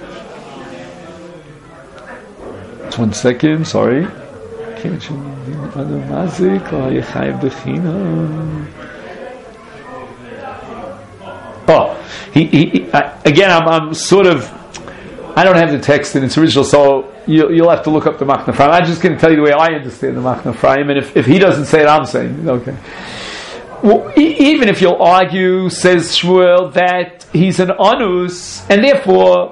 Just 1 second, sorry. Again, I'm sort of... I don't have the text in its original, so you'll have to look up the Machne Ephraim. I'm just going to tell you the way I understand the Machne Ephraim, and if he doesn't say it, I'm saying it. Okay. Well, even if you'll argue, says Shmuel, that he's an anus, and therefore,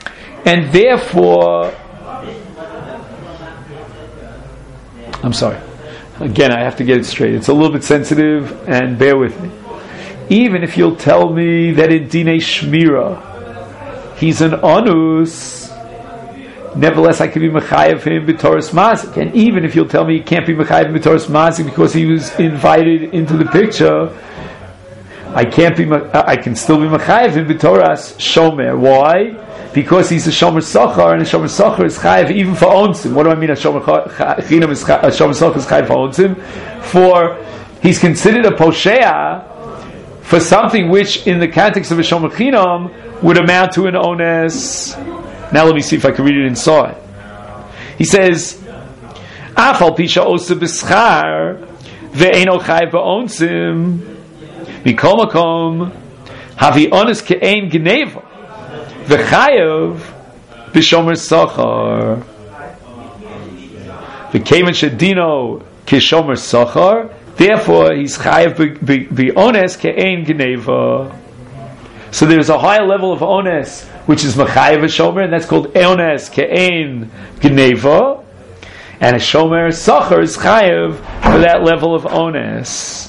I'm sorry. Again, I have to get it straight. It's a little bit sensitive, and bear with me. Even if you'll tell me that in Dinei Shmira, he's an anus, nevertheless, I could be mechayev him b'toras mazik. And even if you'll tell me he can't be mechayev b'toras mazik because he was invited into the picture, I can still be mechayev him b'toras shomer. Why? Because he's a shomer sachar, and a shomer sachar is chayev even for onsim. What do I mean? A shomer chinam is a shomer sachar is chayev for onsim. For he's considered a posheah for something which, in the context of a shomer chinam, would amount to an ones. Now let me see if I can read it inside. He says, Afal pisha osa b'schar ve'eno chayev ba'onsim mikol makom havi ones ke'ein geneva v'chayev b'shomer sachar v'kemen shedino k'shomer sachar, therefore he's chayev b'ones ke'ein geneva. So there's a higher level of ones which is Machayev a Shomer, and that's called Eones Ke'ein Gneva, and a Shomer Sachar is Chayev for that level of Ones.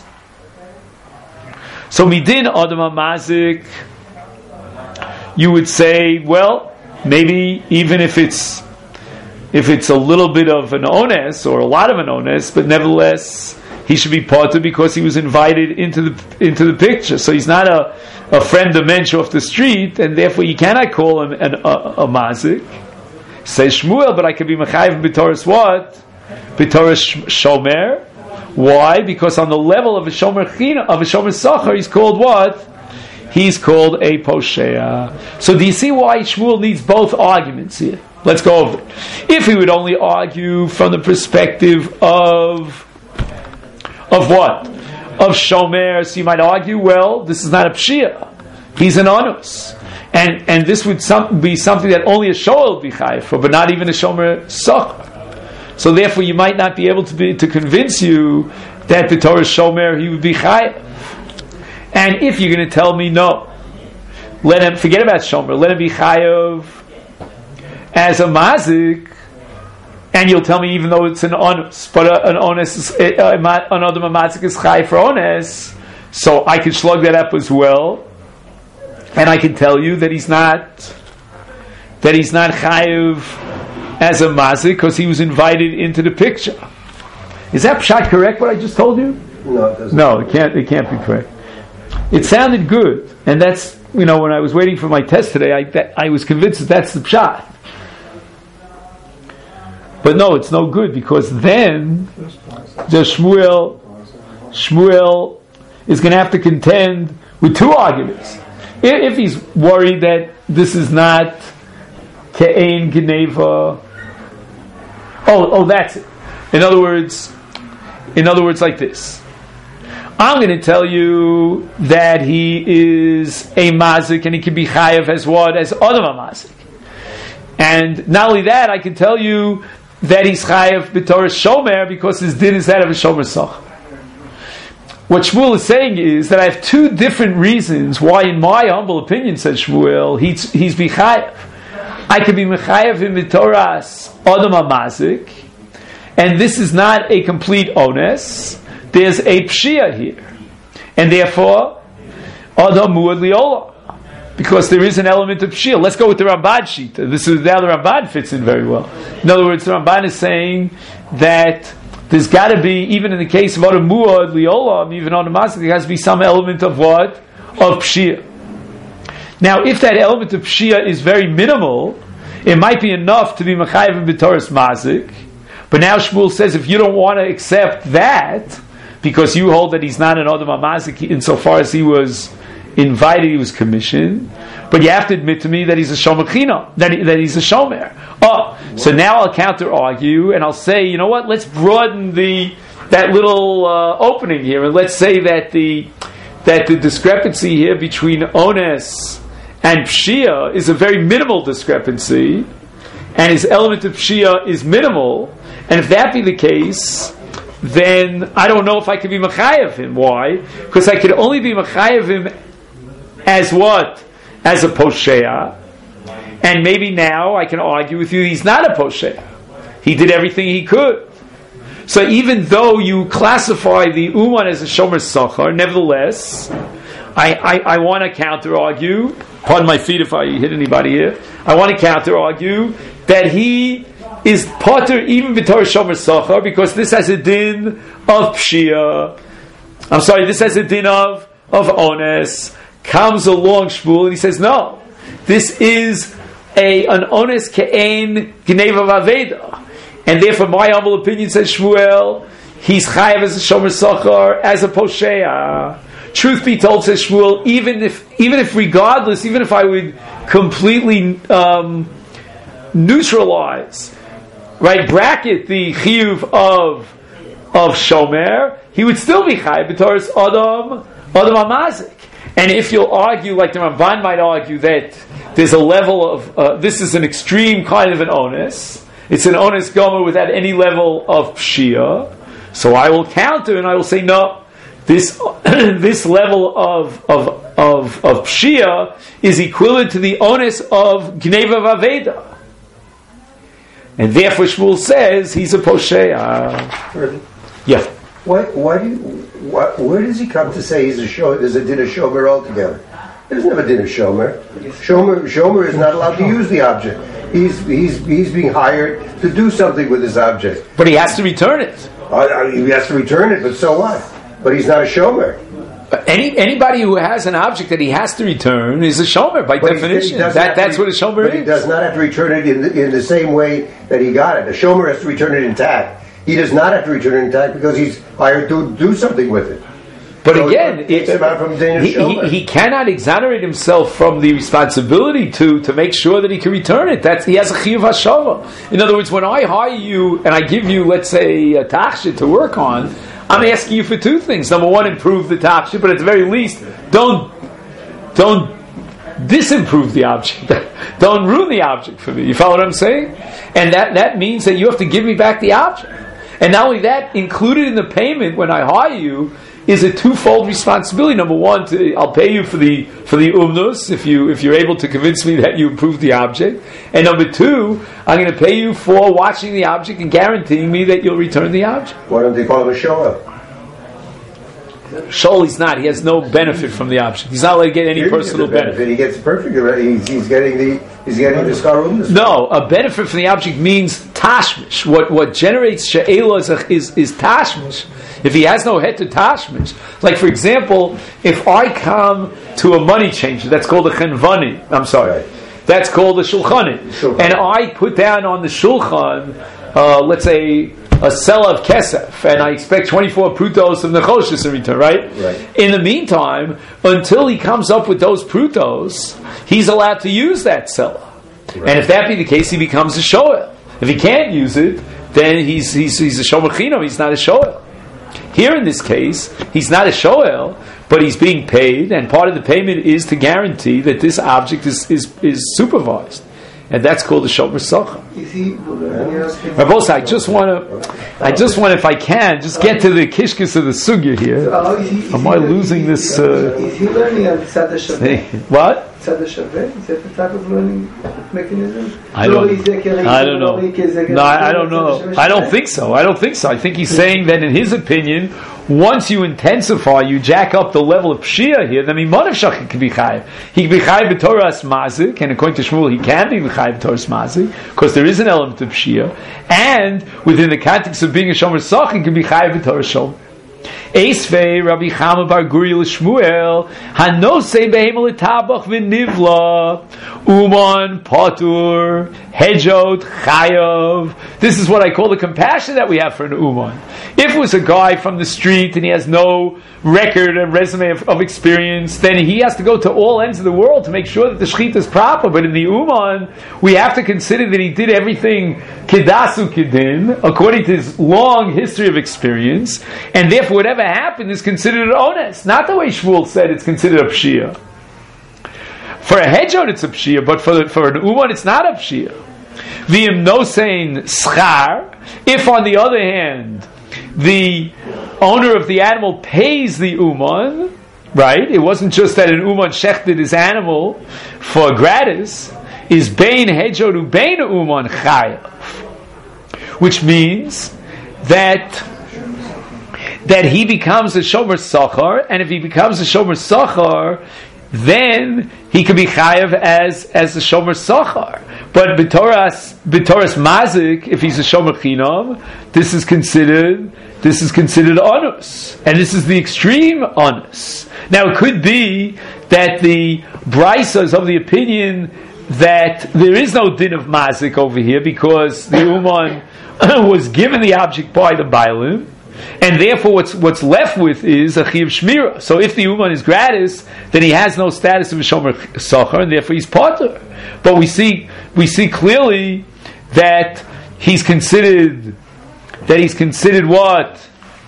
So Midin Adam HaMazik, you would say, well, maybe even if it's a little bit of an Ones, or a lot of an Ones, but nevertheless, he should be potter because he was invited into the picture. So he's not a friend of mensch off the street, and therefore you cannot call him a mazik. Says Shmuel, but I could be mechayev b'toras what? B'toras shomer. Why? Because on the level of a shomer china, of a shomer sachar, he's called what? He's called a posheah. So do you see why Shmuel needs both arguments here? Let's go over it. If he would only argue from the perspective of what? Of shomer, so you might argue, well, this is not a pshia, He's an onus. And this would be something that only a shoel would be chayiv for, but not even a shomer socher. So therefore, you might not be able to convince you that the Torah shomer he would be chayiv. And if you're going to tell me no, let him forget about shomer, let him be chayiv as a mazik, and you'll tell me even though it's an onus, but an onus is another mazik is chayiv for onus, so I can slug that up as well. And I can tell you that he's not chayiv as a mazik because he was invited into the picture. Is that pshat correct? What I just told you? No, it doesn't. No, it can't be correct. It sounded good, and that's when I was waiting for my test today, I was convinced that that's the pshat. But no, it's no good because then the Shmuel is going to have to contend with two arguments. If he's worried that this is not Ke'en Geneva, that's it. In other words, like this. I'm going to tell you that he is a mazik and he can be chayav as what? As Adam mazik. And not only that, I can tell you that he's chayav b'torah shomer because his din is that of a shomer soch. What Shmuel is saying is that I have two different reasons why, in my humble opinion, says Shmuel, he's b'chayav. I could be mechayav in b'torahs Adam mazik, and this is not a complete ones. There's a pshia here, and therefore Adam muad liola, because there is an element of pshia. Let's go with the Ramban shita. This is now the Ramban fits in very well. In other words, the Ramban is saying that there's got to be, even in the case of Adam muad liola, even on the mazik, there has to be some element of what? Of pshia. Now, if that element of pshia is very minimal, it might be enough to be mechayev in b'toras mazik. But now Shmuel says, if you don't want to accept that, because you hold that he's not an Adam HaMazik insofar as he was invited, he was commissioned, but you have to admit to me that he's a Shomer Chino, that he's a Shomer. So now I'll counter-argue, and I'll say, you know what, let's broaden that little opening here, and let's say that the discrepancy here between Ones and Pshia is a very minimal discrepancy, and his element of Pshia is minimal, and if that be the case, then I don't know if I can be mechayev him. Why? Because I could only be mechayev him as what? As a posheya. And maybe now I can argue with you he's not a posheya. He did everything he could. So even though you classify the Uman as a shomer sachar, nevertheless, I want to counter-argue, pardon my feet if I hit anybody here, I want to counter-argue that he is potter even b'torah shomer sachar, because this has a din of pshia. This has a din of ones. Comes along Shmuel and he says, no, this is an ones ke'en gneva v'aveda, and therefore my humble opinion, says Shmuel, he's chayav as a shomer sachar, as a posheya. Truth be told, says Shmuel, even if regardless, even if I would completely neutralize, right, bracket the chiyuv of shomer, he would still be chayav b'toras Adam HaMazik. And if you'll argue, like the Ramban might argue, that there's a level of this is an extreme kind of an onus, it's an onus gomer without any level of pshia, so I will counter and I will say no, this level of pshia is equivalent to the onus of gneva v'aveda. And therefore Shmuel says he's a posheya. Yeah. Where does he come to say he's a shomer? There's a din of shomer altogether. There's never din of shomer. Shomer is not allowed to use the object. He's being hired to do something with his object. But he has to return it. He has to return it, but so what? But he's not a shomer. Anybody who has an object that he has to return is a shomer by definition. That's what a shomer is. But he does not have to return it in the same way that he got it. A shomer has to return it intact. He does not have to return it intact because he's hired to do something with it. But so again, he cannot exonerate himself from the responsibility to make sure that he can return it. He has a chiyuv hashava. In other words, when I hire you and I give you, let's say, a tachshit to work on, I'm asking you for two things. Number one, improve the tachshit, but at the very least, don't disimprove the object. Don't ruin the object for me. You follow what I'm saying? And that means that you have to give me back the object. And not only that, included in the payment when I hire you is a twofold responsibility. Number one, I'll pay you for the umnus if you're able to convince me that you improved the object. And number two, I'm going to pay you for watching the object and guaranteeing me that you'll return the object. Why don't they call him a shower? Shol, he's not. He has no benefit from the object. He's not allowed to get any personal benefit. He gets perfect. He's getting the scar umnus. No, a benefit from the object means tashmish. What generates she'ela is tashmish. If he has no head to tashmish, like for example, if I come to a money changer, that's called a chenvani. I'm sorry, right. That's called a shulchanit, and I put down on the shulchan, let's say, a sell of kesef, and I expect 24 prutos of nechoshes in return, right? In the meantime, until he comes up with those prutos, he's allowed to use that seller. Right. And if that be the case, he becomes a shoel. If he can't use it, then he's a shomer chinam, he's not a shoel. Here in this case, he's not a shoel, but he's being paid, and part of the payment is to guarantee that this object is supervised. And that's called the shomer socha. Rabos, I just want, if I can, just get to the kishkis of the sugya here. Am I losing this? Is he learning on Tzad HaShaveh? What? Tzad HaShaveh? Is that the type of learning mechanism? I don't know. No, I don't know. I don't think so. I think he's saying that in his opinion, once you intensify, you jack up the level of pshia here, then Mimanav Shach can be chayiv. He can be chayiv b'Torahs mazik, and according to Shmuel, he can be chayiv b'Torahs mazik, because there is an element of pshia, and within the context of being a shomer soch, he can be chayiv b'Torahs shomer. Eisvei Rabbi Chama bar Guri l'Shmuel Hanosei behem l'tabach v'nivla Uman Patur Hejot Chayav. This is what I call the compassion that we have for an Uman. If it was a guy from the street and he has no record and resume of experience, then he has to go to all ends of the world to make sure that the shechita is proper. But in the Uman, we have to consider that he did everything kedasu kedin, according to his long history of experience, and therefore whatever happened is considered an ones. Not the way Shmuel said it's considered a pshia. For a hedjot it's a pshia, but for an uman it's not a pshia. V'im nosein schar, if on the other hand the owner of the animal pays the uman, right? It wasn't just that an uman shechted his animal for gratis, is bein hedjot u bein uman chayav, which means that he becomes a shomer sachar, and if he becomes a shomer sachar, then he could be chayav as a shomer sachar. But b'toras mazik, if he's a shomer chinam, this is considered onus, and this is the extreme onus. Now it could be that the brisa is of the opinion that there is no din of mazik over here because the uman was given the object by the bailim, and therefore what's left with is a chiyuv shmira. So if the uman is gratis, then he has no status of a shomer sachar, and therefore he's potter. But we see clearly that he's considered what?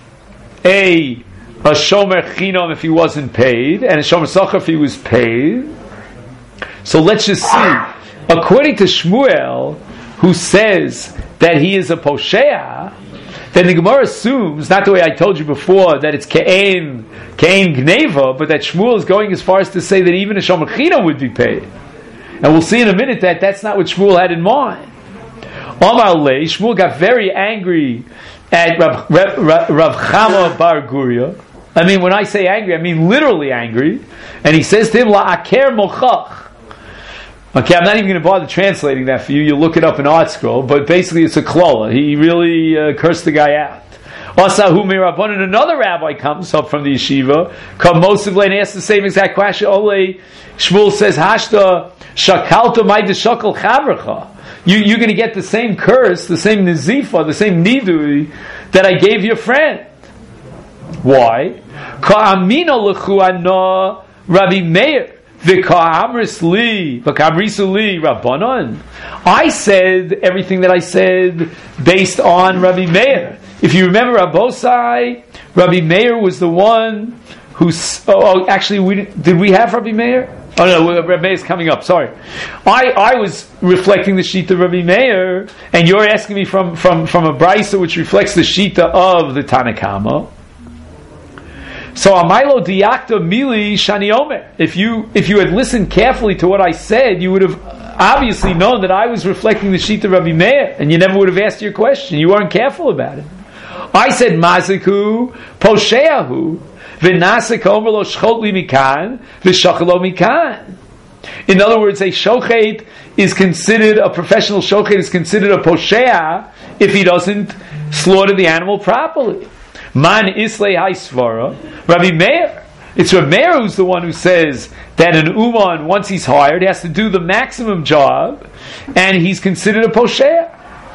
A shomer chinam if he wasn't paid, and a shomer sachar if he was paid. So let's just see. According to Shmuel, who says that he is a posheah, then the Gemara assumes, not the way I told you before, that it's Ke'en Gneva, but that Shmuel is going as far as to say that even a shomer chinam would be paid. And we'll see in a minute that that's not what Shmuel had in mind. Omar Lei, Shmuel got very angry at Rav Chama bar Guria. I mean, when I say angry, I mean literally angry. And he says to him, La'aker mochach. Okay, I'm not even going to bother translating that for you. You'll look it up in Art Scroll, but basically it's a klola. He really cursed the guy out. Asahu mirabon, and another rabbi comes up from the yeshiva, come Mosivle, and asks the same exact question. Ole, Shmuel says, Hashta shakalta mai deshakal chavercha. You're going to get the same curse, the same nizifa, the same nidui that I gave your friend. Why? Ka'amino lechu ana Rabbi Meir. I said everything that I said based on Rabbi Meir. If you remember Rabbosai, Rabbi Meir was the one who... actually, did we have Rabbi Meir? Oh no, Rabbi Meir is coming up. Sorry, I was reflecting the shita of Rabbi Meir, and you're asking me from a brisa which reflects the shita of the Tanakama. So Amailo diakta mili shani omer. If you had listened carefully to what I said, you would have obviously known that I was reflecting the shita of Rabbi Meir, and you never would have asked your question. You weren't careful about it. I said maziku posheahu v'nasek omer lo shchot li mikan v'shachalo mikan. In other words, a shochet is considered, a professional shochet is considered a poshea if he doesn't slaughter the animal properly. Man islay haisvara, Rabbi Meir. It's Rabbi Meir who's the one who says that an uman, once he's hired, has to do the maximum job, and he's considered a poshea.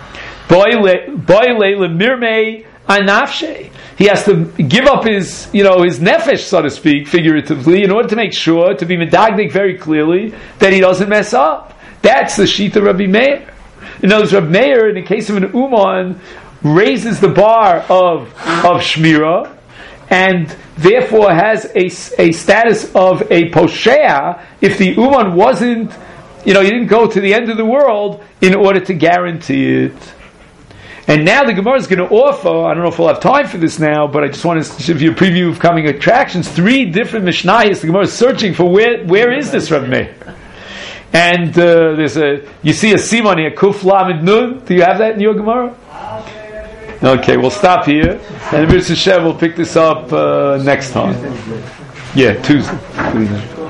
Boile lemirmei anafshe. He has to give up his nefesh, so to speak, figuratively, in order to make sure, to be medagdik very clearly, that he doesn't mess up. That's the shita Rabbi Meir. In other words, Rabbi Meir, in the case of an uman, raises the bar of shmira, and therefore has a status of a poshea if the uman wasn't, he didn't go to the end of the world in order to guarantee it. And now the Gemara is going to offer, I don't know if we'll have time for this now, but I just want to give you a preview of coming attractions, 3 different Mishnayos. The Gemara is searching for where is this Rabbi Meir? And you see a Simon here, Kuf Lamed Nun. Do you have that in your Gemara? Okay, we'll stop here. And Mr. Shev will pick this up next time. Yeah, Tuesday.